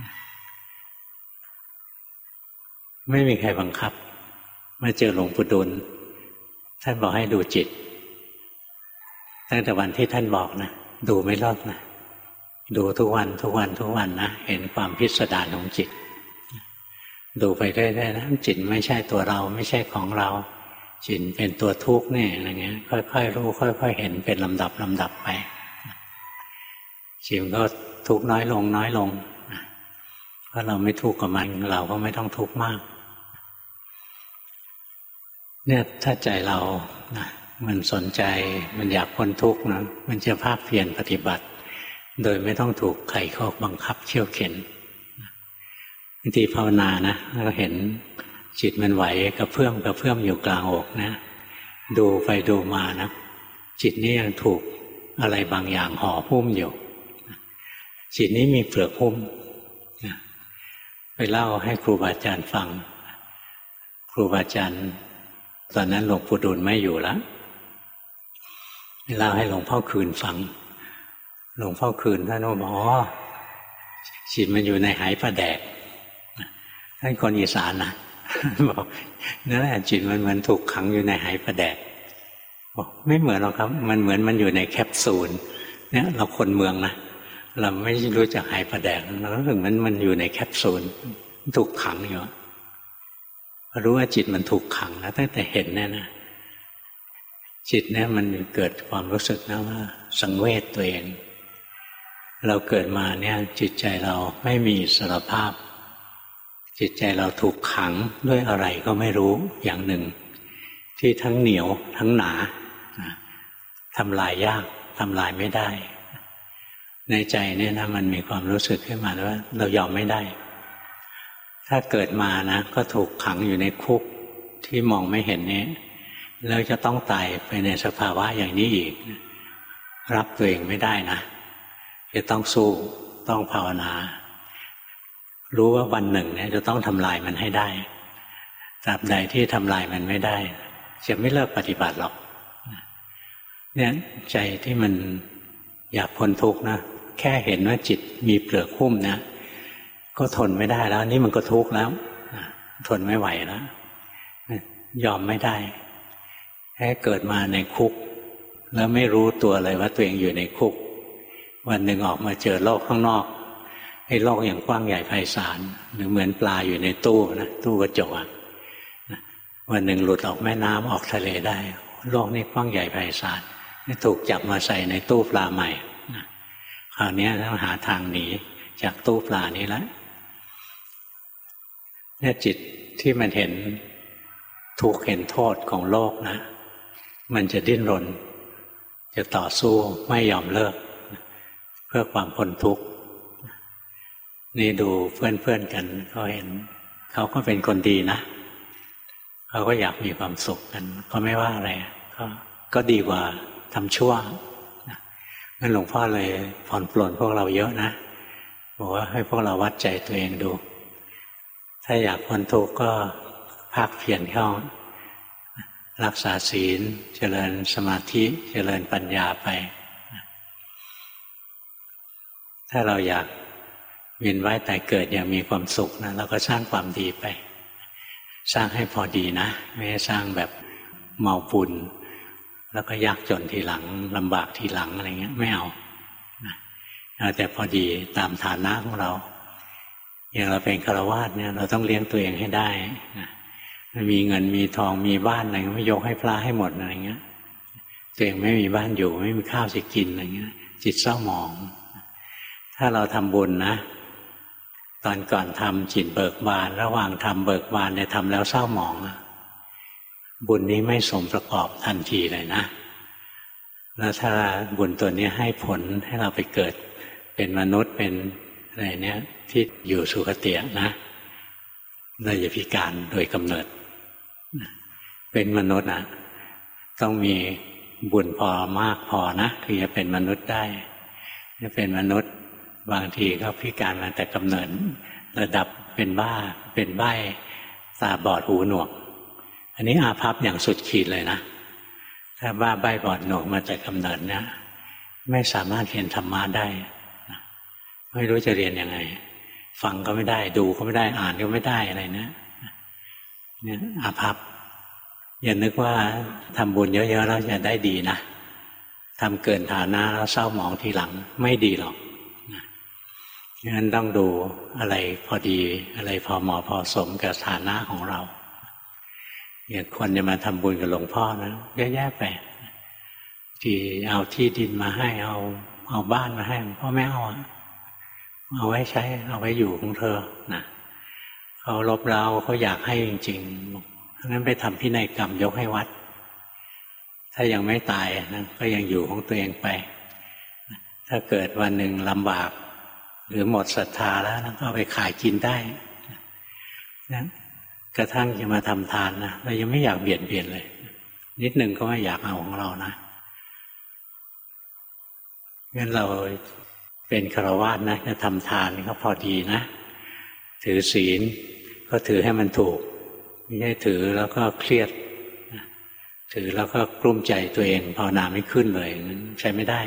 ไม่มีใครบังคับมาเจอหลวงปู่ดูลท่านบอกให้ดูจิตตั้งแต่วันที่ท่านบอกนะดูไม่เลิกนะดูทุกวันนะเห็นความพิสดารของจิตดูไปเรื่อยๆนะจิตไม่ใช่ตัวเราไม่ใช่ของเราจิตเป็นตัวทุกข์นี่อะไรเงี้ยค่อยๆรู้ค่อยๆเห็นเป็นลำดับไปจิตก็ทุกข์น้อยลงเพราะเราไม่ทุกข์กับมันเราก็ไม่ต้องทุกข์มากเนี่ยถ้าใจเรานะมันสนใจมันอยากพ้นทุกข์นะมันจะภาคเพียรปฏิบัติโดยไม่ต้องถูกใครเข้าบังคับเขี่ยวเข็นบางทีภาวนานะเราเห็นจิตมันไหวกระเพื่อมอยู่กลางอกนะดูไปดูมานะจิตนี่ยังถูกอะไรบางอย่างห่อหุ้มอยู่จิตนี้มีเปลือกหุ้มไปเล่าให้ครูบาอาจารย์ฟังครูบาอาจารย์ตอนนั้นหลวงปู่ดูลไม่อยู่แล้วไปเล่าให้หลวงพ่อคืนฟังหลวงพ่อคืนท่านบอกจิตมันอยู่ในไหปลาแดกท่านคนอีสานนะบอกนั่นแหละจิตมันเหมือนถูกขังอยู่ในไหปลาแดกบอกไม่เหมือนหรอกครับมันเหมือนมันอยู่ในแคปซูลเนี่ยเราคนเมืองนะเราไม่รู้จักไหปลาแดกเรารู้สึกมันอยู่ในแคปซูลถูกขังอยู่รู้ว่าจิตมันถูกขังแล้วตั้งแต่เห็นเนี่ยนะจิตเนี่ยมันเกิดความรู้สึกนะว่าสังเวชตัวเองเราเกิดมาเนี่ยจิตใจเราไม่มีอิสรภาพจิตใจเราถูกขังด้วยอะไรก็ไม่รู้อย่างหนึ่งที่ทั้งเหนียวทั้งหนาทำลายยากทำลายไม่ได้ในใจเนี่ยนะมันมีความรู้สึกขึ้นมาว่าเรายอมไม่ได้ถ้าเกิดมานะก็ถูกขังอยู่ในคุกที่มองไม่เห็นนี้แล้วจะต้องตายไปในสภาวะอย่างนี้อีกรับตัวเองไม่ได้นะจะต้องสู้ต้องภาวนารู้ว่าวันหนึ่งเนี่ยจะต้องทำลายมันให้ได้ตราบใดที่ทำลายมันไม่ได้จะไม่เลิกปฏิบัติหรอกเนี่ยใจที่มันอยากพ้นทุกข์นะแค่เห็นว่าจิตมีเปลือกหุ้มนะก็ทนไม่ได้แล้วนี่มันก็ทุกข์แล้วทนไม่ไหวแล้วยอมไม่ได้แค่เกิดมาในคุกแล้วไม่รู้ตัวเลยว่าตัวเองอยู่ในคุกวันหนึ่งออกมาเจอโลกข้างนอกไอ้โลกอย่างกว้างใหญ่ไพศาลหรือเหมือนปลาอยู่ในตู้นะตู้กระจกวันหนึ่งหลุดออกแม่น้ำออกทะเลได้โลกนี้กว้างใหญ่ไพศาลถูกจับมาใส่ในตู้ปลาใหม่คราวนี้ต้องหาทางหนีจากตู้ปลานี้แล้วเนี่ยจิตที่มันเห็นทุกข์เห็นโทษของโลกนะมันจะดิ้นรนจะต่อสู้ไม่ยอมเลิกเพื่อความพ้นทุกข์นี่ดูเพื่อนๆกันเขาเห็นเขาก็เป็นคนดีนะเขาก็อยากมีความสุขกันก็ไม่ว่าอะไรก็ดีกว่าทำชั่วงั้นหลวงพ่อเลยผ่อนปลนพวกเราเยอะนะบอกว่าให้พวกเราวัดใจตัวเองดูถ้าอยากพ้นทุกข์ก็ภาคเพียรเข้ารักษาศีลเจริญสมาธิเจริญปัญญาไปถ้าเราอยากเวียนว่ายตายเกิดอย่างมีความสุขนะเราก็สร้างความดีไปสร้างให้พอดีนะไม่ใช่สร้างแบบเมาบุญแล้วก็ยากจนทีหลังลำบากทีหลังอะไรเงี้ยไม่เอาแต่พอดีตามฐานะของเราอย่างเราเป็นฆราวาสเนี่ยเราต้องเลี้ยงตัวเองให้ได้มีเงินมีทองมีบ้านอะไรไม่ยกให้พระให้หมดอะไรเงี้ยตัวเองไม่มีบ้านอยู่ไม่มีข้าวจะกินอะไรเงี้ยจิตเศร้าหมองถ้าเราทำบุญนะตอนก่อนทำจิตเบิกบานระหว่างทำเบิกบานเนี่ยทำแล้วเศร้าหมองบุญนี้ไม่สมประกอบทันทีเลยนะแล้วถ้าบุญตัวนี้ให้ผลให้เราไปเกิดเป็นมนุษย์เป็นอะไรเนี่ยที่อยู่สุคตินะเราอย่าพิการโดยกำเนิดเป็นมนุษย์นะต้องมีบุญพอมากพอนะคือจะเป็นมนุษย์ได้จะเป็นมนุษย์บางทีก็พิการมาแต่กำเนิดระดับเป็นบ้าเป็นใบ้ตาบอดหูหนวกอันนี้อาภัพอย่างสุดขีดเลยนะถ้าบ้าใบ้บอดหนวกมาแต่กำเนิดเนี่ยไม่สามารถเรียนธรรมะได้ไม่รู้จะเรียนยังไงฟังก็ไม่ได้ดูก็ไม่ได้อ่านก็ไม่ได้อะไรเนี่ยอาภัพอย่านึกว่าทำบุญเยอะๆแล้วจะได้ดีนะทำเกินฐานะแล้วเศร้าหมองทีหลังไม่ดีหรอกงั้นต้องดูอะไรพอดีอะไรพอเหมาะพอสมกับฐานะของเราอย่างคนจะมาทำบุญกับหลวงพ่อนะเยอะแยะไปที่เอาที่ดินมาให้เอาบ้านมาให้พ่อแม่เอาไว้ใช้เอาไว้อยู่ของเธอนะเขาลบเราเขาอยากให้จริงๆงั้นไปทำพินัยกรรมยกให้วัดถ้ายังไม่ตายนะก็ยังอยู่ของตัวเองไปถ้าเกิดวันหนึ่งลำบากหรือหมดศรัทธาแล้วก็เอาไปขายกินได้นะกระทั่งจะมาทำทานนะเรายังไม่อยากเบียดเบียนเลยนิดหนึ่งก็ไม่อยากเอาของเรานะงั้นเราเป็นฆราวาสนะจะทำทานก็พอดีนะถือศีลก็ถือให้มันถูกไม่ใช่ถือแล้วก็เครียดถือแล้วก็กลุ้มใจตัวเองภาวนาไม่ขึ้นเลยนั้นใช้ไม่ได้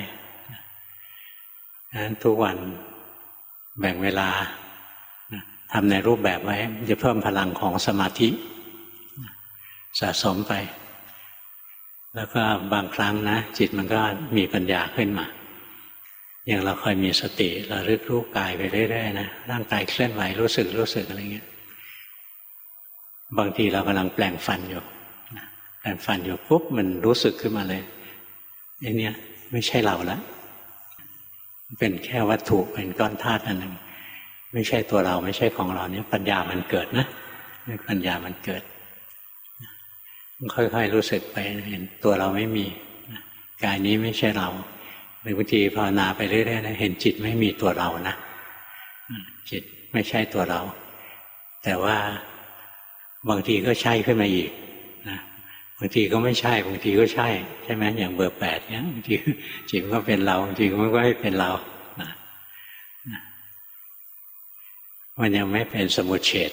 นั้นทุกวันแบ่งเวลาทำในรูปแบบไว้จะเพิ่มพลังของสมาธิสะสมไปแล้วก็บางครั้งนะจิตมันก็มีปัญญาขึ้นมาอย่างเราคอยมีสติระลึกรู้กายไปเรื่อยๆนะร่างกายเคลื่อนไหวรู้สึกอะไรเงี้ยบางทีเรากำลังแปลงฟันอยู่แปลงฟันอยู่ปุ๊บมันรู้สึกขึ้นมาเลยไอ้เนี่ยไม่ใช่เราละเป็นแค่วัตถุเป็นก้อนธาตุอันหนึ่งไม่ใช่ตัวเราไม่ใช่ของเราเนี่ยปัญญามันเกิดนะปัญญามันเกิดค่อยๆรู้สึกไปเห็นตัวเราไม่มีกายนี้ไม่ใช่เราหรือบางทีภาวนาไปเรื่อยๆนะเห็นจิตไม่มีตัวเรานะจิตไม่ใช่ตัวเราแต่ว่าบางทีก็ใช่ขึ้นมาอีกนะบางทีก็ไม่ใช่บางทีก็ใช่ใช่ไหมอย่างเบอร์ 8เนี่ยบางทีจิตก็เป็นเราบางทีมันก็ไม่เป็นเรานะมันยังไม่เป็นสมุจเฉท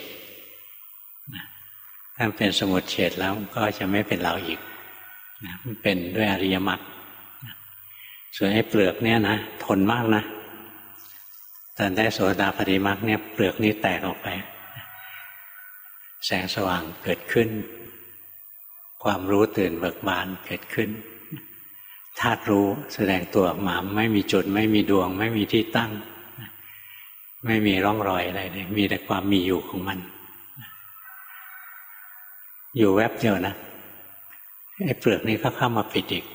ถ้าเป็นสมุจเฉทแล้วก็จะไม่เป็นเราอีกมันเป็นด้วยอริยมรรคส่วนไอ้เปลือกเนี่ยนะทนมากนะตอนได้โสดาปัตติมรรคเนี่ยเปลือกนี้แตกออกไปแสงสว่างเกิดขึ้นความรู้ตื่นเบิกบานเกิดขึ้นธาตุรู้แสดงตัวออกมาไม่มีจุดไม่มีดวงไม่มีที่ตั้งไม่มีร่องรอยอะไรเลยมีแต่ความมีอยู่ของมันอยู่แวบเดียวนะไอ้เปลือกนี้ก็เข้ามาปิดอีก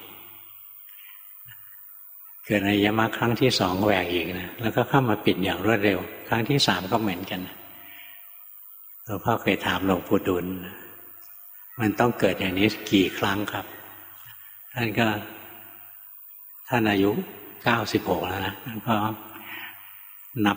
เกิดอริยมรรคครั้งที่2แหวกอีกนะแล้วก็เข้ามาปิดอย่างรวดเร็วครั้งที่3ก็เหมือนกันหลวงพ่อเคยถามหลวงปู่ดุลมันต้องเกิดอย่างนี้กี่ครั้งครับท่านอายุ96แล้วนะท่านก็นับ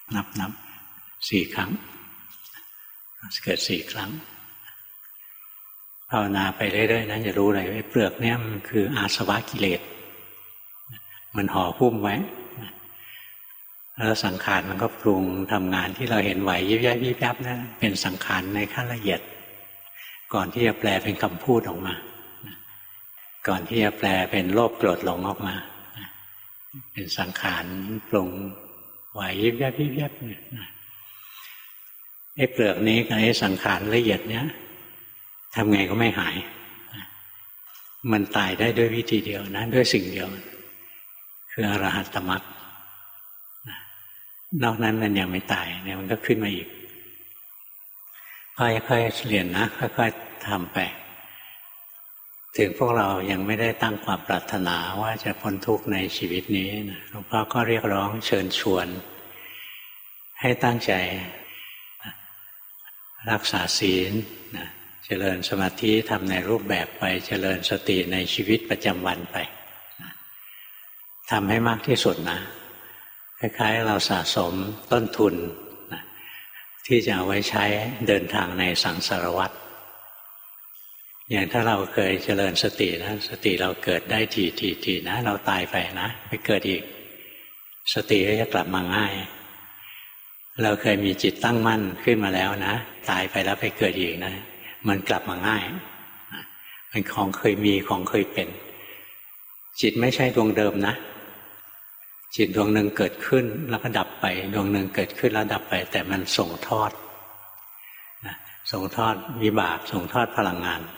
4ครั้งเกิด4ครั้งภาวนาไปเรื่อยๆนะจะรู้เลยว่าเปลือกเนี่ยมันคืออาสวะกิเลสมันห่อหุ้มไว้แล้วสังขารมันก็ปรุงทำงานที่เราเห็นไหวยิบยับยิบยับนะเป็นสังขารในขั้นละเอียดก่อนที่จะแปลเป็นคำพูดออกมาก่อนที่จะแปลเป็นโลภโกรธหลงออกมาเป็นสังขารปรุงไหวยิบยับยิบยับไอ้เปลือกนี้กับไอ้สังขารละเอียดเนี้ยทำไงก็ไม่หายมันตายได้ด้วยวิธีเดียวนะด้วยสิ่งเดียวคืออรหัตตมรรคนอกนั้นมันยังไม่ตายเนี่ยมันก็ขึ้นมาอีกค่อยๆเรียนนะค่อยๆทำไปถึงพวกเรายังไม่ได้ตั้งความปรารถนาว่าจะพ้นทุกข์ในชีวิตนี้นะหลวงพ่อก็เรียกร้องเชิญชวนให้ตั้งใจรักษาศีลนะเจริญสมาธิทำในรูปแบบไปเจริญสติในชีวิตประจำวันไปทำให้มากที่สุดนะคล้ายๆเราสะสมต้นทุนนะที่จะเอาไว้ใช้เดินทางในสังสารวัฏอย่างถ้าเราเคยเจริญสตินะสติเราเกิดได้ทีนะเราตายไปนะไปเกิดอีกสติก็จะกลับมาง่ายเราเคยมีจิตตั้งมั่นขึ้นมาแล้วนะตายไปแล้วไปเกิดอีกนะมันกลับมาง่ายมันของเคยมีของเคยเป็นจิตไม่ใช่ดวงเดิมนะจิตดวงหนึ่งเกิดขึ้นแล้วก็ดับไปดวงหนึ่งเกิดขึ้นแล้วดับไปแต่มันส่งทอดส่งทอดวิบากส่งทอดพลังงาน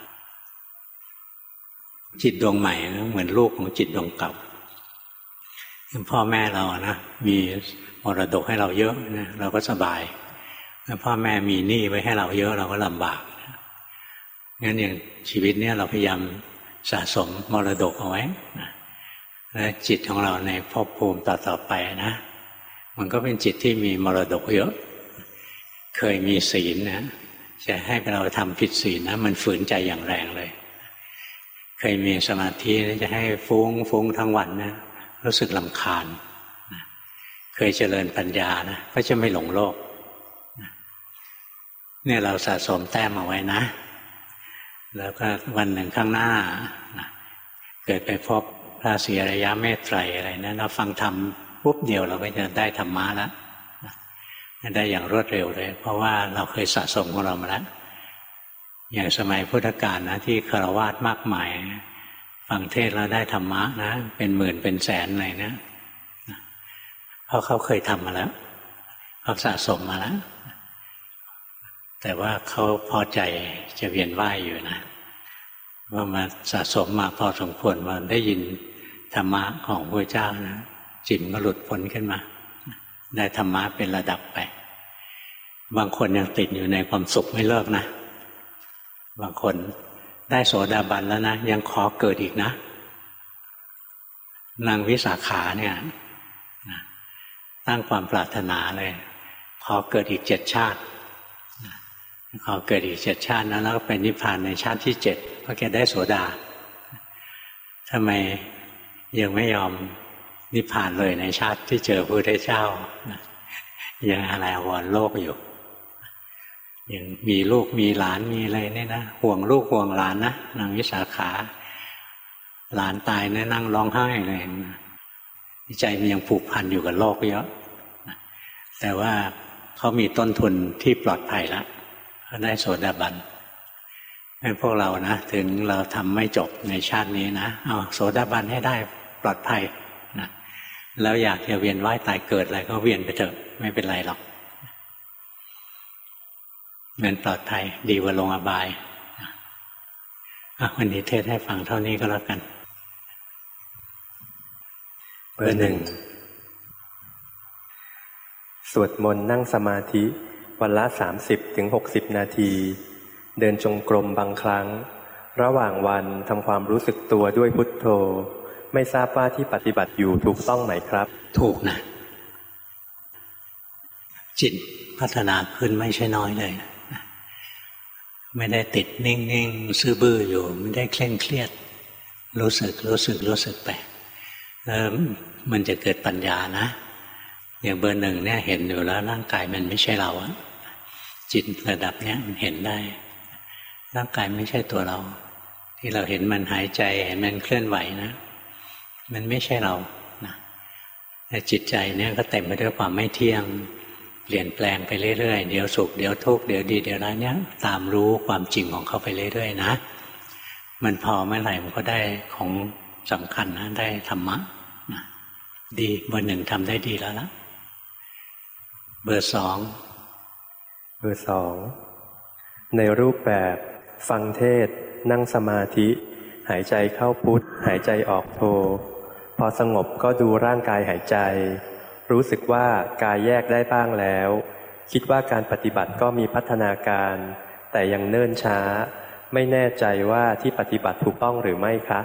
จิตดวงใหม่เหมือนลูกของจิตดวงเก่าพ่อแม่เรานะมีมรดกให้เราเยอะนะเราก็สบายพ่อแม่มีหนี้ไว้ให้เราเยอะเราก็ลำบากงั้นอย่างชีวิตเนี่ยเราพยายามสะสมมรดกเอาไว้นะและจิตของเราในภพภูมิต่อไปนะมันก็เป็นจิตที่มีมรดกเยอะเคยมีศีลนะจะให้เราทำผิดศีลนะมันฝืนใจอย่างแรงเลยเคยมีสมาธิจะให้ฟุ้งทั้งวันนะรู้สึกรำคาญนะเคยเจริญปัญญานะก็จะไม่หลงโลกนะเนี่ยเราสะสมแต้มเอาไว้นะแล้วก็วันหนึ่งข้างหน้านะเกิดไปพบพระศรีอริยเมตไตรอะไรนะเราฟังธรรมปุ๊บเดียวเราก็จะได้ธรรมะแล้วได้อย่างรวดเร็วเลยเพราะว่าเราเคยสะสมของเรามาแล้วอย่างสมัยพุทธกาลนะที่ฆราวาสมากมายฟังเทศแล้วได้ธรรมะนะเป็นหมื่นเป็นแสนอะไรนะเพราะเขาเคยทำมาแล้วเขาสะสมมาแล้วแต่ว่าเขาพอใจจะเวียนว่ายอยู่นะว่ามาสะสมมาพอสมควรว่าได้ยินธรรมะของพระเจ้านะจิตก็หลุดพ้นขึ้นมาได้ธรรมะเป็นระดับไปบางคนยังติดอยู่ในความสุขไม่เลิกนะบางคนได้โสดาบันแล้วนะยังขอเกิดอีกนะนางวิสาขาเนี่ยตั้งความปรารถนาเลยขอเกิดอีก7 ชาติขอเกิดอีก7 ชาตินะแล้วก็เป็นนิพพานในชาติที่7เพราะแกได้โสดาทำไมยังไม่ยอมนิพพานเลยในชาติที่เจอพระพุทธเจ้ายังอะไรวรโลกอยู่ยังมีลูกมีหลานมีอะไรเนี่ยนะห่วงลูกห่วงหลานนะนางวิสาขาหลานตายเนี่ยนั่งร้องไห้เลยใจมันยังผูกพันอยู่กับโลกเยอะแต่ว่าเขามีต้นทุนที่ปลอดภัยแล้วเขาได้โสดาบันให้พวกเรานะถึงเราทำไม่จบในชาตินี้นะเอาโสดาบันให้ได้ปลอดภัยนะแล้วอยากจะเวียนว่ายตายเกิดอะไรก็เวียนไปเถอะไม่เป็นไรหรอกมันปลอดภัยดีกว่าลงอบายวันนี้เทศให้ฟังเท่านี้ก็แล้วกันเบอร์ 1สวดมนต์นั่งสมาธิวันละ 30-60 นาทีเดินจงกรมบางครั้งระหว่างวันทำความรู้สึกตัวด้วยพุทโธไม่ทราบว่าที่ปฏิบัติอยู่ถูกต้องไหมครับถูกนะจิตพัฒนาขึ้นไม่ใช่น้อยเลยไม่ได้ติดนิ่งๆซื่อบื้ออยู่ไม่ได้เคร่งเครียดรู้สึกไปมันจะเกิดปัญญานะอย่างเบอร์ 1เนี่ยเห็นอยู่แล้วร่างกายมันไม่ใช่เราจิตระดับเนี้ยมันเห็นได้ร่างกายไม่ใช่ตัวเราที่เราเห็นมันหายใจเห็นมันเคลื่อนไหวนะมันไม่ใช่เรานะแต่จิตใจเนี่ยก็เต็มไปด้วยความไม่เที่ยงเปลี่ยนแปลงไปเรื่อยๆเดี๋ยวสุขเดี๋ยวทุกข์เดี๋ยวดีเดี๋ยวร้ายเนี่ยตามรู้ความจริงของเขาไปเรื่อยๆนะมันพอเมื่อไหร่มันก็ได้ของสำคัญนะได้ธรรมะนะดีเบอร์ 1ทำได้ดีแล้วละเบอร์ 2ในรูปแบบฟังเทศนั่งสมาธิหายใจเข้าพุทหายใจออกโธพอสงบก็ดูร่างกายหายใจรู้สึกว่ากายแยกได้บ้างแล้วคิดว่าการปฏิบัติก็มีพัฒนาการแต่ยังเนิ่นช้าไม่แน่ใจว่าที่ปฏิบัติถูกต้องหรือไม่คะ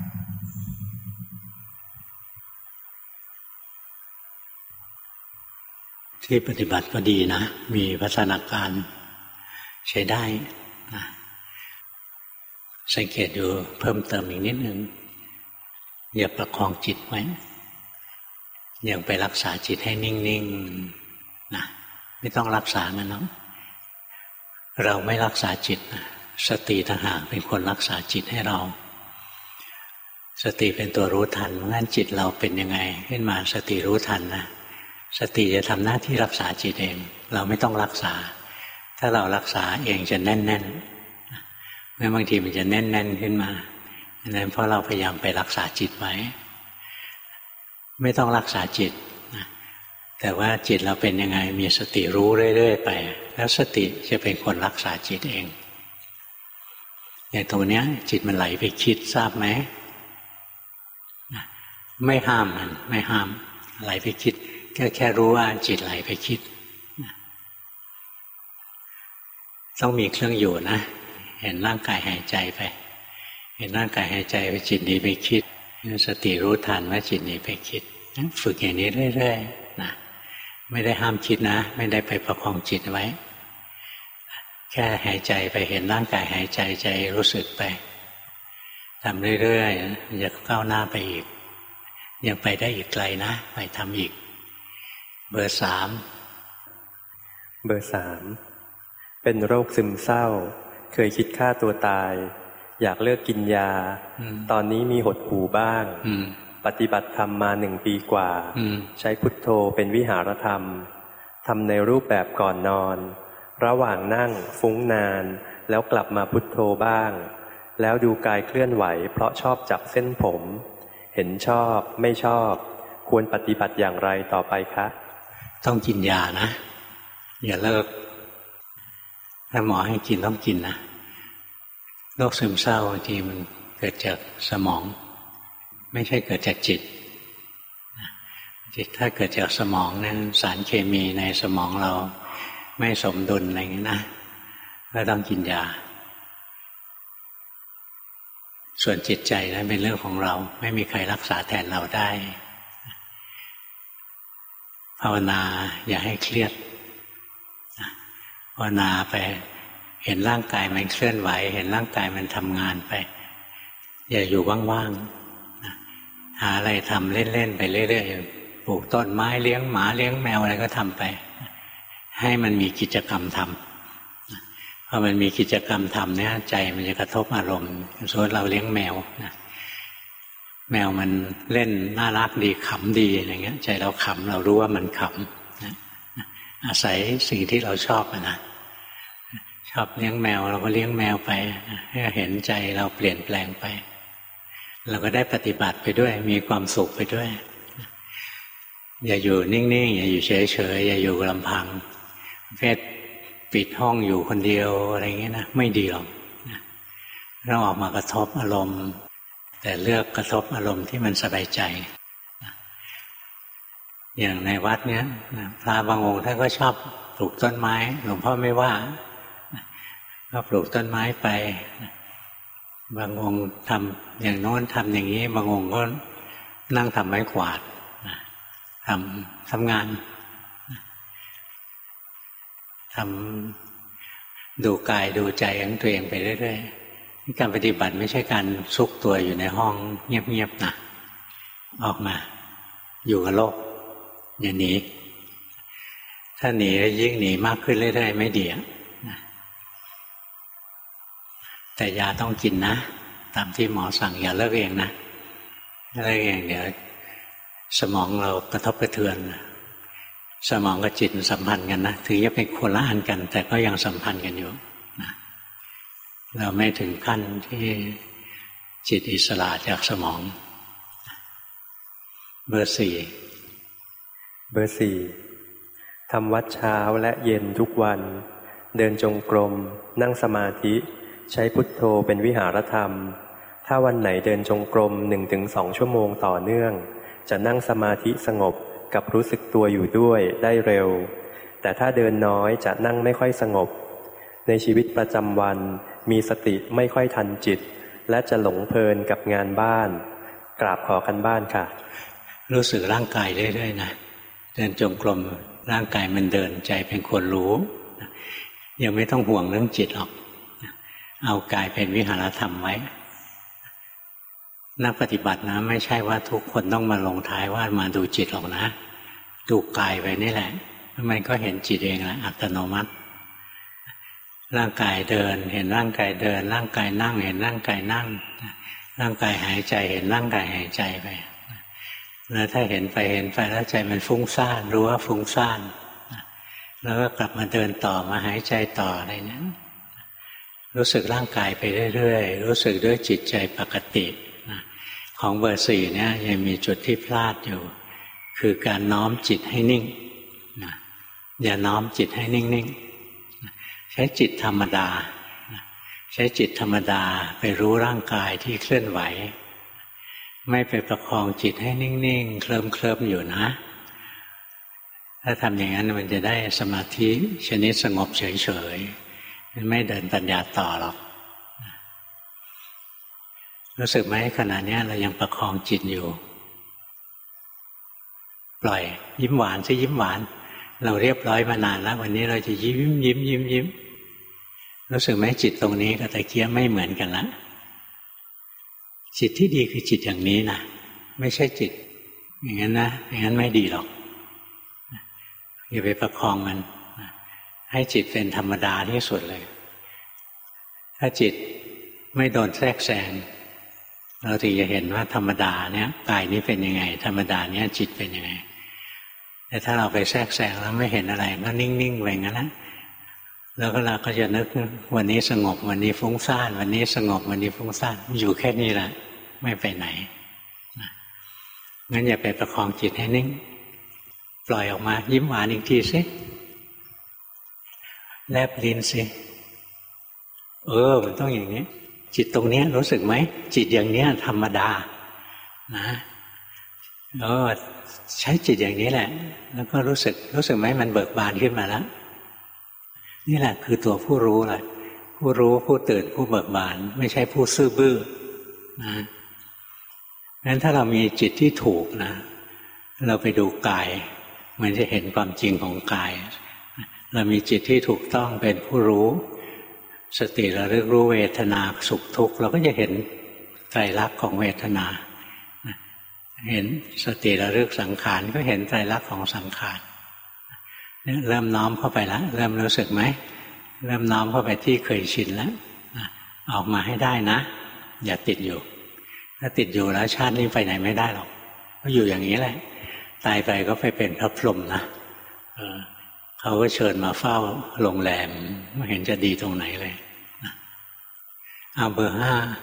ที่ปฏิบัติก็ดีนะมีพัฒนาการใช้ได้นะสังเกตอยู่เพิ่มเติมอีกนิดนึงอย่าประคองจิตไว้ยังไปรักษาจิตให้นิ่งๆนะไม่ต้องรักษามันหรอกเราไม่รักษาจิตนะสติต่างหากเป็นคนรักษาจิตให้เราสติเป็นตัวรู้ทันงั้นจิตเราเป็นยังไงขึ้นมาสติรู้ทันนะสติจะทำหน้าที่รักษาจิตเองเราไม่ต้องรักษาถ้าเรารักษาเองจะแน่นๆแม้บางทีมันจะแน่นๆขึ้นมานั่นเพราะเราพยายามไปรักษาจิตไว้ไม่ต้องรักษาจิตนะแต่ว่าจิตเราเป็นยังไงมีสติรู้เรื่อยๆไปแล้วสติจะเป็นคนรักษาจิตเองอย่างตรงเนี้ยจิตมันไหลไปคิดทราบไหมไม่ห้ามมันไม่ห้ามไหลไปคิดแค่รู้ว่าจิตไหลไปคิดต้องมีเครื่องอยู่นะเห็นร่างกายหายใจไปเห็นร่างกายหายใจไปจิตหนีไปคิดสติรู้ทันว่าจิตหนีไปคิดฝึกอย่างนี้เรื่อยๆนะไม่ได้ห้ามคิดนะไม่ได้ไปประคองจิตไว้แค่หายใจไปเห็นร่างกายหายใจใจรู้สึกไปทำเรื่อยๆจะก้าวหน้าไปอีกยังไปได้อีกไกลนะไปทำอีกเบอร์ 3 เป็นโรคซึมเศร้าเคยคิดฆ่าตัวตายอยากเลิกกินยาตอนนี้มีหดหู่บ้างปฏิบัติธรรมมา1 ปีกว่าใช้พุทโธเป็นวิหารธรรมทำในรูปแบบก่อนนอนระหว่างนั่งฟุ้งนานแล้วกลับมาพุทโธบ้างแล้วดูกายเคลื่อนไหวเพราะชอบจับเส้นผมเห็นชอบไม่ชอบควรปฏิบัติอย่างไรต่อไปคะต้องกินยานะอย่าเลิกถ้าหมอให้กินต้องกินนะโรคซึมเศร้าบางทีมันเกิดจากสมองไม่ใช่เกิดจากจิตถ้าเกิดจากสมองนั้นสารเคมีในสมองเราไม่สมดุลอะไรอย่างนี้นะก็ต้องกินยาส่วนจิตใจนั้นเป็นเรื่องของเราไม่มีใครรักษาแทนเราได้ภาวนาอย่าให้เครียดภาวนาไปเห็นร่างกายมันเคลื่อนไหวเห็นร่างกายมันทำงานไปอย่าอยู่ว่างๆหาอะไรทำเล่นๆไปเรื่อยๆปลูกต้นไม้เลี้ยงหมาเลี้ยงแมวอะไรก็ทำไปให้มันมีกิจกรรมทำพอมันมีกิจกรรมทำเนี่ยใจมันจะกระทบอารมณ์สมมติเราเลี้ยงแมวนะแมวมันเล่นน่ารักดีขำดีอะไรเงี้ยใจเราขำเรารู้ว่ามันขำนะอาศัยสิ่งที่เราชอบนะชอบเลี้ยงแมวเราก็เลี้ยงแมวไปให้เห็นใจเราเปลี่ยนแปลงไปเราก็ได้ปฏิบัติไปด้วยมีความสุขไปด้วยอย่าอยู่นิ่งๆอย่าอยู่เฉยๆอย่าอยู่ลำพังเพศปิดห้องอยู่คนเดียวอะไรเงี้ยนะไม่ดีหรอกเราออกมากระทบอารมณ์แต่เลือกกระทบอารมณ์ที่มันสบายใจอย่างในวัดเนี้ยพระบางองค์ท่านก็ชอบปลูกต้นไม้หลวงพ่อไม่ว่าก็ปลูกต้นไม้ไปบางองค์ทำอย่างโน้นทำอย่างนี้บางองค์ก็นั่งทำไม้กวาดทำงานทำดูกายดูใจของตัวเองไปเรื่อยๆการปฏิบัติไม่ใช่การซุกตัวอยู่ในห้องเงียบๆนะออกมาอยู่กับโลกอย่าหนีถ้าหนียิ่งหนีมากขึ้นเรื่อยๆไม่ดีแต่ยาต้องกินนะตามที่หมอสั่งอย่าเลิกเองนะเลิกเองเดี๋ยวสมองเรากระทบกระเทือนสมองกับจิตสัมพันธ์กันนะถึงจะเป็นคนละอันกันแต่ก็ยังสัมพันธ์กันอยู่นะเราไม่ถึงขั้นที่จิตอิสระจากสมองเบอร์ 4ทำวัดเช้าและเย็นทุกวันเดินจงกรมนั่งสมาธิใช้พุทโธเป็นวิหารธรรมถ้าวันไหนเดินจงกรม 1-2 ชั่วโมงต่อเนื่องจะนั่งสมาธิสงบกับรู้สึกตัวอยู่ด้วยได้เร็วแต่ถ้าเดินน้อยจะนั่งไม่ค่อยสงบในชีวิตประจำวันมีสติไม่ค่อยทันจิตและจะหลงเพลินกับงานบ้านกราบขอกันบ้านค่ะรู้สึกร่างกายเรื่อยๆนะเดินจงกรมร่างกายมันเดินใจเป็นคนรู้ยังไม่ต้องห่วงเรื่องจิตหรอกเอากายเป็นวิหารธรรมไว้นักปฏิบัตินะไม่ใช่ว่าทุกคนต้องมาลงท้ายว่ามาดูจิตหรอกนะดูกายไปนี่แหละมันก็เห็นจิตเองแหละอัตโนมัติร่างกายเดินเห็นร่างกายเดินร่างกายนั่งเห็นร่างกายนั่งร่างกายหายใจเห็นร่างกายหายใจไปแล้วถ้าเห็นไปแล้วใจมันฟุ้งซ่านรู้ว่าฟุ้งซ่านแล้วก็กลับมาเดินต่อมาหายใจต่ออะไรนั้นรู้สึกร่างกายไปเรื่อยๆรู้สึกด้วยจิตใจปกติของเบอร์ 4เนี่ยยังมีจุดที่พลาดอยู่คือการน้อมจิตให้นิ่งอย่าน้อมจิตให้นิ่งๆใช้จิตธรรมดาใช้จิตธรรมดาไปรู้ร่างกายที่เคลื่อนไหวไม่ไปประคองจิตให้นิ่งๆเคลิ้มๆอยู่นะถ้าทำอย่างนั้นมันจะได้สมาธิชนิดสงบเฉยๆไม่เดินปัญญาต่อหรอกรู้สึกไหมขณะนี้เรายังประคองจิตอยู่ปล่อยยิ้มหวานซิยิ้มหวานเราเรียบร้อยมานานแล้ววันนี้เราจะยิ้มรู้สึกไหมจิตตรงนี้กับตะเกียบไม่เหมือนกันละจิตที่ดีคือจิตอย่างนี้นะไม่ใช่จิตอย่างนั้นนะอย่างนั้นไม่ดีหรอกอย่าไปประคองมันให้จิตเป็นธรรมดาที่สุดเลยถ้าจิตไม่โดนแทรกแซงเราถึงจะเห็นว่าธรรมดาเนี่ยกายนี้เป็นยังไงธรรมดาเนี่ยจิตเป็นยังไงแต่ถ้าเราไปแทรกแซงแล้วไม่เห็นอะไรก็นิ่งๆไปงั้นนะแล้วก็เราก็จะนึกวันนี้สงบวันนี้ฟุ้งซ่านวันนี้สงบวันนี้ฟุ้งซ่านอยู่แค่นี้แหละไม่ไปไหนงั้นอย่าไปประคองจิตให้นิ่งปล่อยออกมายิ้มหวานอีกทีสิแลบลิ้นสิมันต้องอย่างนี้จิตตรงนี้รู้สึกไหมจิตอย่างนี้ธรรมดานะใช้จิตอย่างนี้แหละแล้วก็รู้สึกไหมมันเบิกบานขึ้นมาแล้วนี่แหละคือตัวผู้รู้แหละผู้รู้ผู้ตื่นผู้เบิกบานไม่ใช่ผู้ซื่อบื้อนะงั้นถ้าเรามีจิตที่ถูกนะเราไปดูกายมันจะเห็นความจริงของกายเรามีจิตที่ถูกต้องเป็นผู้รู้สติระลึกรู้เวทนาสุขทุกข์เราก็จะเห็นไตรลักษณ์ของเวทนาเห็นสติระลึกสังขารก็เห็นไตรลักษณ์ของสังขารเนี่ยเริ่มน้อมเข้าไปแล้วเริ่มรู้สึกไหมเริ่มน้อมเข้าไปที่เคยชินแล้วออกมาให้ได้นะอย่าติดอยู่ถ้าติดอยู่แล้วชาตินี้ไปไหนไม่ได้หรอกก็อยู่อย่างนี้แหละตายไปก็ไปเป็นพระพรหมนะเขาก็เชิญมาเฝ้าโรงแรมไม่เห็นจะดีตรงไหนเลยเอาเบอร์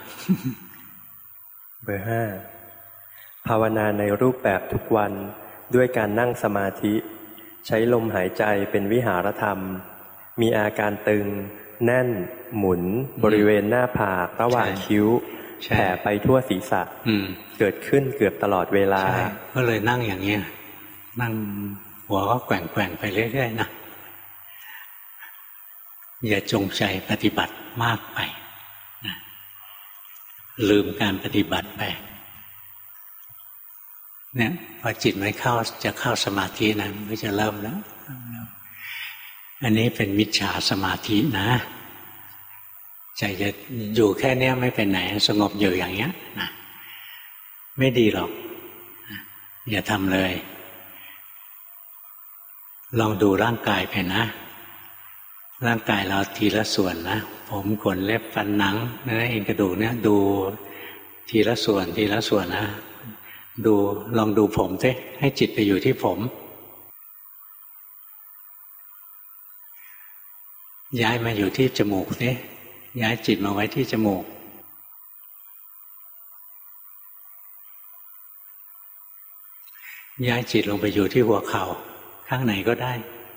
5 เบอร์ 5ภาวนาในรูปแบบทุกวันด้วยการนั่งสมาธิใช้ลมหายใจเป็นวิหารธรรมมีอาการตึงแน่นหมุนบริเวณหน้าผากระหว่างคิ้วแผ่ไปทั่วศีรษะเกิดขึ้นเกือบตลอดเวลาก็เลยนั่งอย่างนี้นั่งหัวก็แกว่งไปเรื่อยๆนะอย่าจงใจปฏิบัติมากไปนะลืมการปฏิบัติไปเนี่ยพอจิตไม่จะเข้าสมาธินะมันก็จะเริ่มแล้วอันนี้เป็นมิจฉาสมาธินะใจจะอยู่แค่นี้ไม่เป็นไหนสงบอยู่อย่างเงี้ยนะไม่ดีหรอกอย่าทำเลยลองดูร่างกายไปนะร่างกายเราทีละส่วนนะผมขนเล็บฟันหนังเนื้อเอ็นกระดูกเนี่ยดูทีละส่วนทีละส่วนนะลองดูผมสิให้จิตไปอยู่ที่ผมย้ายมาอยู่ที่จมูกสิย้ายจิตมาไว้ที่จมูกย้ายจิตลงไปอยู่ที่หัวเข่าข้างไหนก็ได้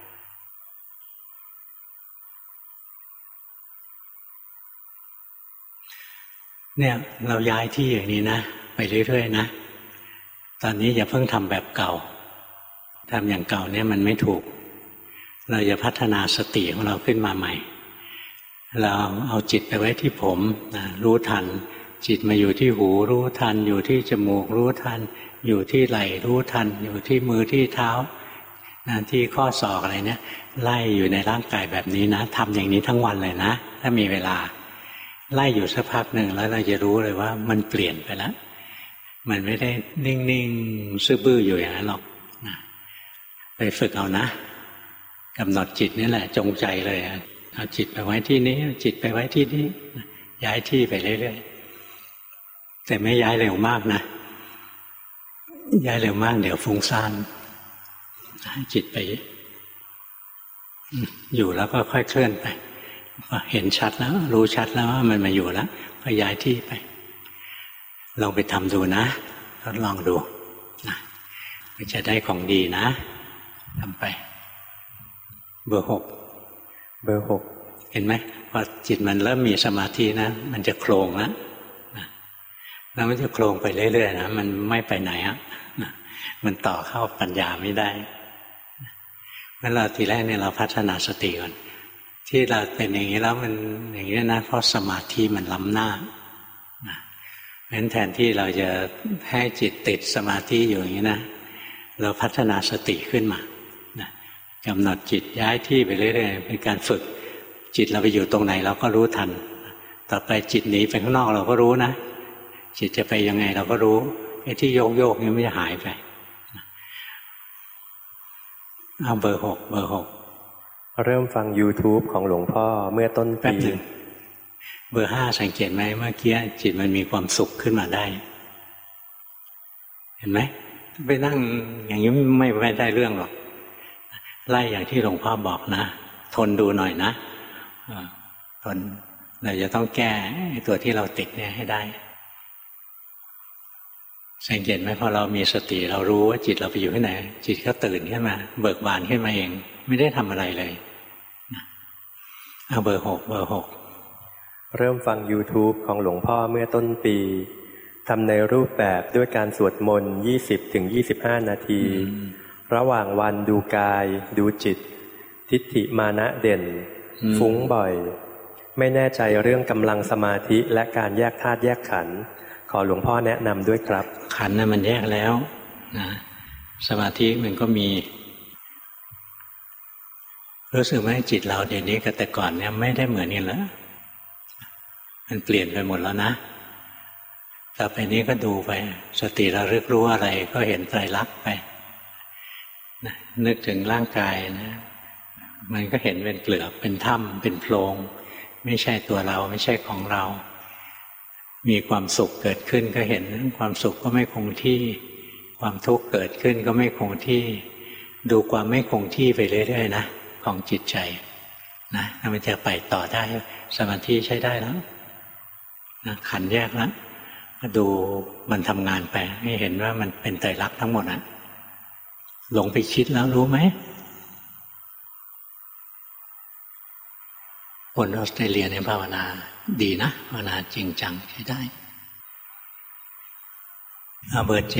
เนี่ยเราย้ายที่อย่างนี้นะไปเรื่อยๆนะตอนนี้อย่าเพิ่งทำแบบเก่าทำอย่างเก่าเนี่ยมันไม่ถูกเราจะพัฒนาสติของเราขึ้นมาใหม่เราเอาจิตไปไว้ที่ผมนะรู้ทันจิตมาอยู่ที่หูรู้ทันอยู่ที่จมูกรู้ทันอยู่ที่ไหล่รู้ทันอยู่ที่มือที่เท้าที่ข้อศอกอะไรเนี่ยไล่อยู่ในร่างกายแบบนี้นะทำอย่างนี้ทั้งวันเลยนะถ้ามีเวลาไล่อยู่สักพักหนึ่งแล้วเราจะรู้เลยว่ามันเปลี่ยนไปแล้วมันไม่ได้นิ่งๆซื่อบื้ออยู่อย่างนั้นหรอกไปฝึกเอานะกำหนดจิตนี่แหละจงใจเลยเอาจิตไปไว้ที่นี้จิตไปไว้ที่นี้ย้ายที่ไปเรื่อยๆแต่ไม่ย้ายเร็วมากนะย้ายเร็วมากเดี๋ยวฟุ้งซ่านให้จิตไปอยู่แล้วก็ค่อยเคลื่อนไปเห็นชัดแล้วรู้ชัดแล้วว่ามันมาอยู่แล้วก็ย้ายที่ไปลองไปทำดูนะทดลองดูนะจะได้ของดีนะทำไปเบอร์ 6เห็นไหมพอจิตมันเริ่มมีสมาธินะมันจะโครงแล้วแล้วมันจะโครงไปเรื่อยๆนะมันไม่ไปไหนอ่ะมันต่อเข้าปัญญาไม่ได้เมื่อเราทีแรกเนี่ยเราพัฒนาสติก่อนที่เราเป็นอย่างนี้แล้วมันอย่างนี้นะเพราะสมาธิมันล้ำหน้าเพราะฉะนั้นแทนที่เราจะให้จิตติดสมาธิอยู่อย่างนี้นะเราพัฒนาสติขึ้นมากำหนดจิตย้ายที่ไปเรื่อยๆเป็นการฝึกจิตเราไปอยู่ตรงไหนเราก็รู้ทันต่อไปจิตหนีไปข้างนอกเราก็รู้นะจิตจะไปยังไงเราก็รู้ไอ้ที่โยกนี่ไม่จะหายไปเอาเบอร์ 6เริ่มฟัง YouTube ของหลวงพ่อเมื่อต้นปีเบอร์ 5สังเกตไหมเมื่อกี้จิตมันมีความสุขขึ้นมาได้เห็นไหมไปนั่งอย่างนี้ไม่ได้เรื่องหรอกไล่อย่างที่หลวงพ่อบอกนะทนดูหน่อยนะทนเราจะต้องแก้ตัวที่เราติดเนี่ยให้ได้สังเกตไหมพอเรามีสติเรารู้ว่าจิตเราไปอยู่ที่ไหนจิตก็ตื่นขึ้นมาเบิกบานขึ้นมาเองไม่ได้ทำอะไรเลยเอาเบอร์ 6 เริ่มฟัง YouTube ของหลวงพ่อเมื่อต้นปีทำในรูปแบบด้วยการสวดมนต์ 20-25 นาทีระหว่างวันดูกายดูจิตทิฏฐิมานะเด่นฟุ้งบ่อยไม่แน่ใจเรื่องกำลังสมาธิและการแยกธาตุแยกขันธ์ขอหลวงพ่อแนะนำด้วยครับขันธ์น่ะมันแยกแล้วนะสมาธิมันก็มีรู้สึกไหมจิตเราเดี๋ยวนี้กับแต่ก่อนเนี่ยไม่ได้เหมือนกันแล้วมันเปลี่ยนไปหมดแล้วนะต่อไปนี้ก็ดูไปสติระลึกรู้อะไรก็เห็นไตรลักษณ์ไปนะนึกถึงร่างกายนะมันก็เห็นเป็นเปลือกเป็นถ้ำเป็นโพรงไม่ใช่ตัวเราไม่ใช่ของเรามีความสุขเกิดขึ้นก็เห็นความสุขก็ไม่คงที่ความทุกข์เกิดขึ้นก็ไม่คงที่ดูความไม่คงที่ไปเรื่อยๆนะของจิตใจนะมันจะไปต่อได้สมาธิใช้ได้แล้วนะขันธ์แยกแล้วก็ดูมันทำงานไปให้เห็นว่ามันเป็นไตรลักษณ์ทั้งหมดนะหลงไปคิดแล้วรู้ไหมคนออสเตรเลียในภาวนาดีนะภาวนาจริงจังใช้ได้เบอร์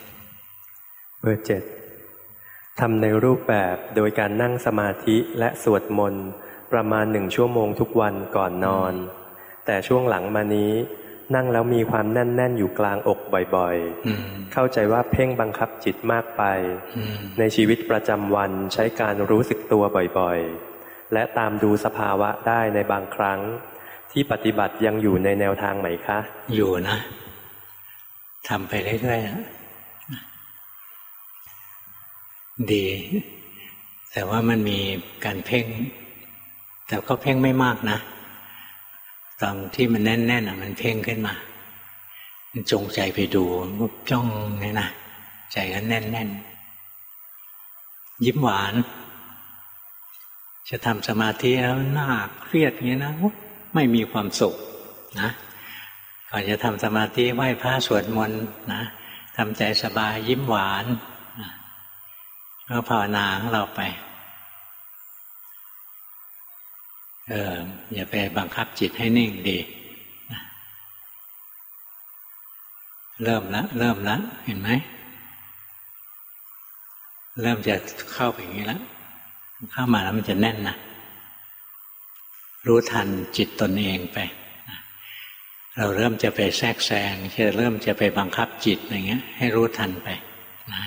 7ทำในรูปแบบโดยการนั่งสมาธิและสวดมนต์ประมาณ1 ชั่วโมงทุกวันก่อนนอนแต่ช่วงหลังมานี้นั่งแล้วมีความแน่นๆอยู่กลางอกบ่อยๆเข้าใจว่าเพ่งบังคับจิตมากไปในชีวิตประจำวันใช้การรู้สึกตัวบ่อยๆและตามดูสภาวะได้ในบางครั้งที่ปฏิบัติยังอยู่ในแนวทางไหมคะอยู่นะทำไปเรื่อยๆดีแต่ว่ามันมีการเพ่งแต่ก็เพ่งไม่มากนะตอนที่มันแน่นๆมันเพ่งขึ้นมามันจงใจไปดูจ้องนี่นะใจก็แน่นๆยิ้มหวานจะทำสมาธิแล้วน่าเครียดอย่างนี้นะไม่มีความสุขนะก่อนจะทำสมาธิไหว้พระสวดมนต์นะทำใจสบายยิ้มหวานก็ภาวนาของเราไปอย่าไปบังคับจิตให้นิ่งดีนะเริ่มแล้วเห็นไหมเริ่มจะเข้าไปอย่างนี้แล้วเข้ามาแล้วมันจะแน่นนะรู้ทันจิตตนเองไปเราเริ่มจะไปแทรกแซงเริ่มจะไปบังคับจิตอะไรเงี้ยให้รู้ทันไปนะ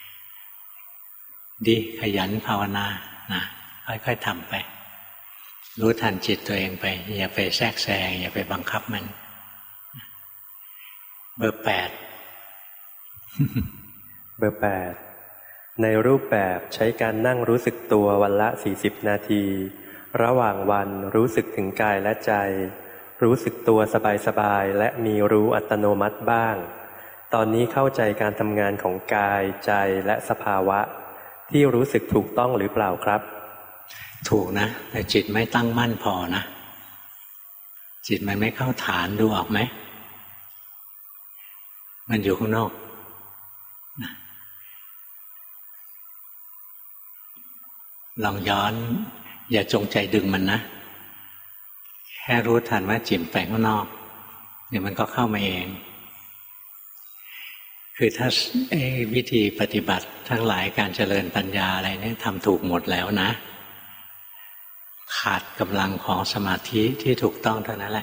ดีขยันภาวนานะค่อยๆทำไปรู้ทันจิตตัวเองไปอย่าไปแทรกแซงอย่าไปบังคับมันเบอร์ 8 เบอร์ 8ในรูปแบบใช้การนั่งรู้สึกตัววันละ40 นาทีระหว่างวันรู้สึกถึงกายและใจรู้สึกตัวสบายๆและมีรู้อัตโนมัติบ้างตอนนี้เข้าใจการทำงานของกายใจและสภาวะที่รู้สึกถูกต้องหรือเปล่าครับถูกนะแต่จิตไม่ตั้งมั่นพอนะจิตมันไม่เข้าฐานดูออกไหมมันอยู่ข้างนอกนะลองย้อนอย่าจงใจดึงมันนะแค่รู้ทันว่าจิตไปข้างนอกเดี๋ยวมันก็เข้ามาเองคือถ้าวิธีปฏิบัติทั้งหลายการเจริญปัญญาอะไรเนี่ยทำถูกหมดแล้วนะขาดกำลังของสมาธิที่ถูกต้องเท่านั้นแหละ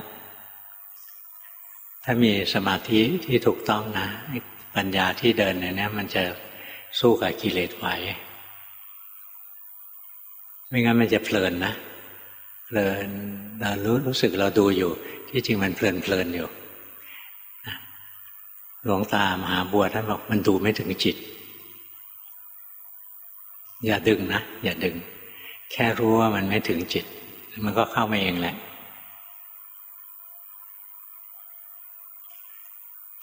ถ้ามีสมาธิที่ถูกต้องนะปัญญาที่เดินเนี่ยมันจะสู้กับกิเลสไหวไม่งั้นมันจะเพลินนะเพลินเรารู้สึกเราดูอยู่ที่จริงมันเพลินอยู่หลวงตามหาบัวท่านบอกมันดูไม่ถึงจิตอย่าดึงนะอย่าดึงแค่รู้ว่ามันไม่ถึงจิตมันก็เข้ามาเองแหละ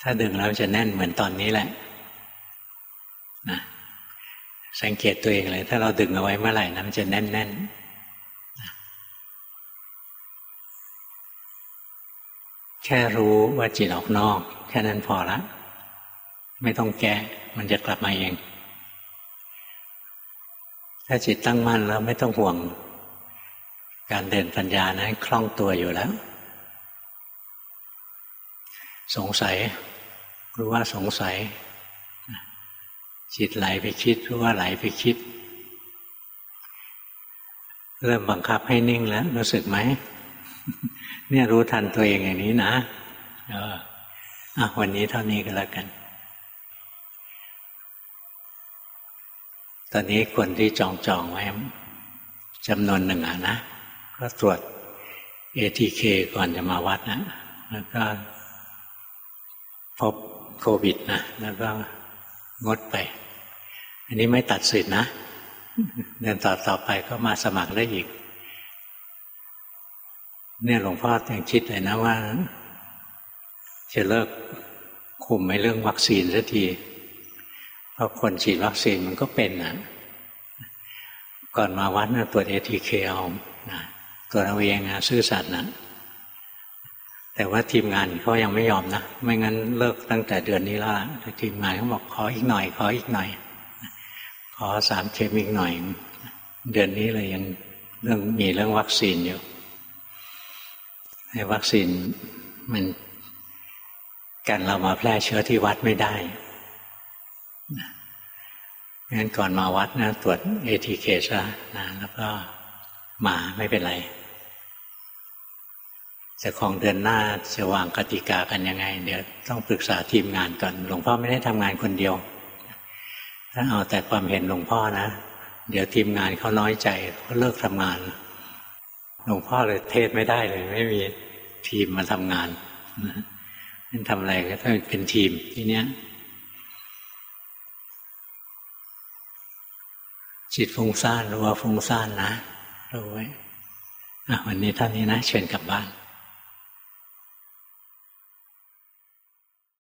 ถ้าดึงแล้วจะแน่นเหมือนตอนนี้แหละนะสังเกตตัวเองเลยถ้าเราดึงเอาไว้เมื่อไหร่นะมันจะแน่นๆนะแค่รู้ว่าจิตออกนอกแค่นั้นพอละไม่ต้องแก้มันจะกลับมาเองถ้าจิตตั้งมั่นแล้วไม่ต้องห่วงการเดินปัญญานะคล่องตัวอยู่แล้วสงสัยรู้ว่าสงสัยจิตไหลไปคิดรู้ว่าไหลไปคิดเริ่มบังคับให้นิ่งแล้วรู้สึกไหมเนี่ยรู้ทันตัวเองอย่างนี้นะวันนี้เท่านี้ก็แล้วกันตอนนี้คนที่จองไว้จำนวนหนึ่งนะก็ตรวจ ATK ก่อนจะมาวัดนะแล้วก็พบโควิดนะแล้วก็งดไปอันนี้ไม่ตัดสิทธินะเดินต่อไปก็มาสมัครได้อีกเนี่ยหลวงพ่อยังคิดเลยนะว่าจะเลิกคุมในเรื่องวัคซีนสักทีเพราะคนฉีดวัคซีนมันก็เป็นนะก่อนมาวัดนะตรวจ ATK เอานะตรวจเอาเองนะซื่อสัตย์นะแต่ว่าทีมงานเขายังไม่ยอมนะไม่งั้นเลิกตั้งแต่เดือนนี้แล้วแต่ทีมงานเขาบอกขออีกหน่อยขออีกหน่อยขอ3 เข็มอีกหน่อยเดือนนี้เลยยังมีเรื่องวัคซีนอยู่ในวัคซีนมันกันเรามาแพร่เชื้อที่วัดไม่ได้งั้นก่อนมาวัดนะตรวจ ATK ซะนะแล้วก็มาไม่เป็นไรแต่ของเดือนหน้าจะวางกติกากันยังไงเดี๋ยวต้องปรึกษาทีมงานก่อนหลวงพ่อไม่ได้ทำงานคนเดียวถ้าเอาแต่ความเห็นหลวงพ่อนะเดี๋ยวทีมงานเขาน้อยใจเขาเลิกทำงานหลวงพ่อเลยเทศไม่ได้เลยไม่มีทีมมาทำงานนั่นทำอะไรก็ต้องเป็นทีมทีเนี้ยจิตฟุ้งซ่านรู้ว่าฟุ้งซ่านนะรู้ไว้วันนี้เท่านี้นะเชิญกลับบ้าน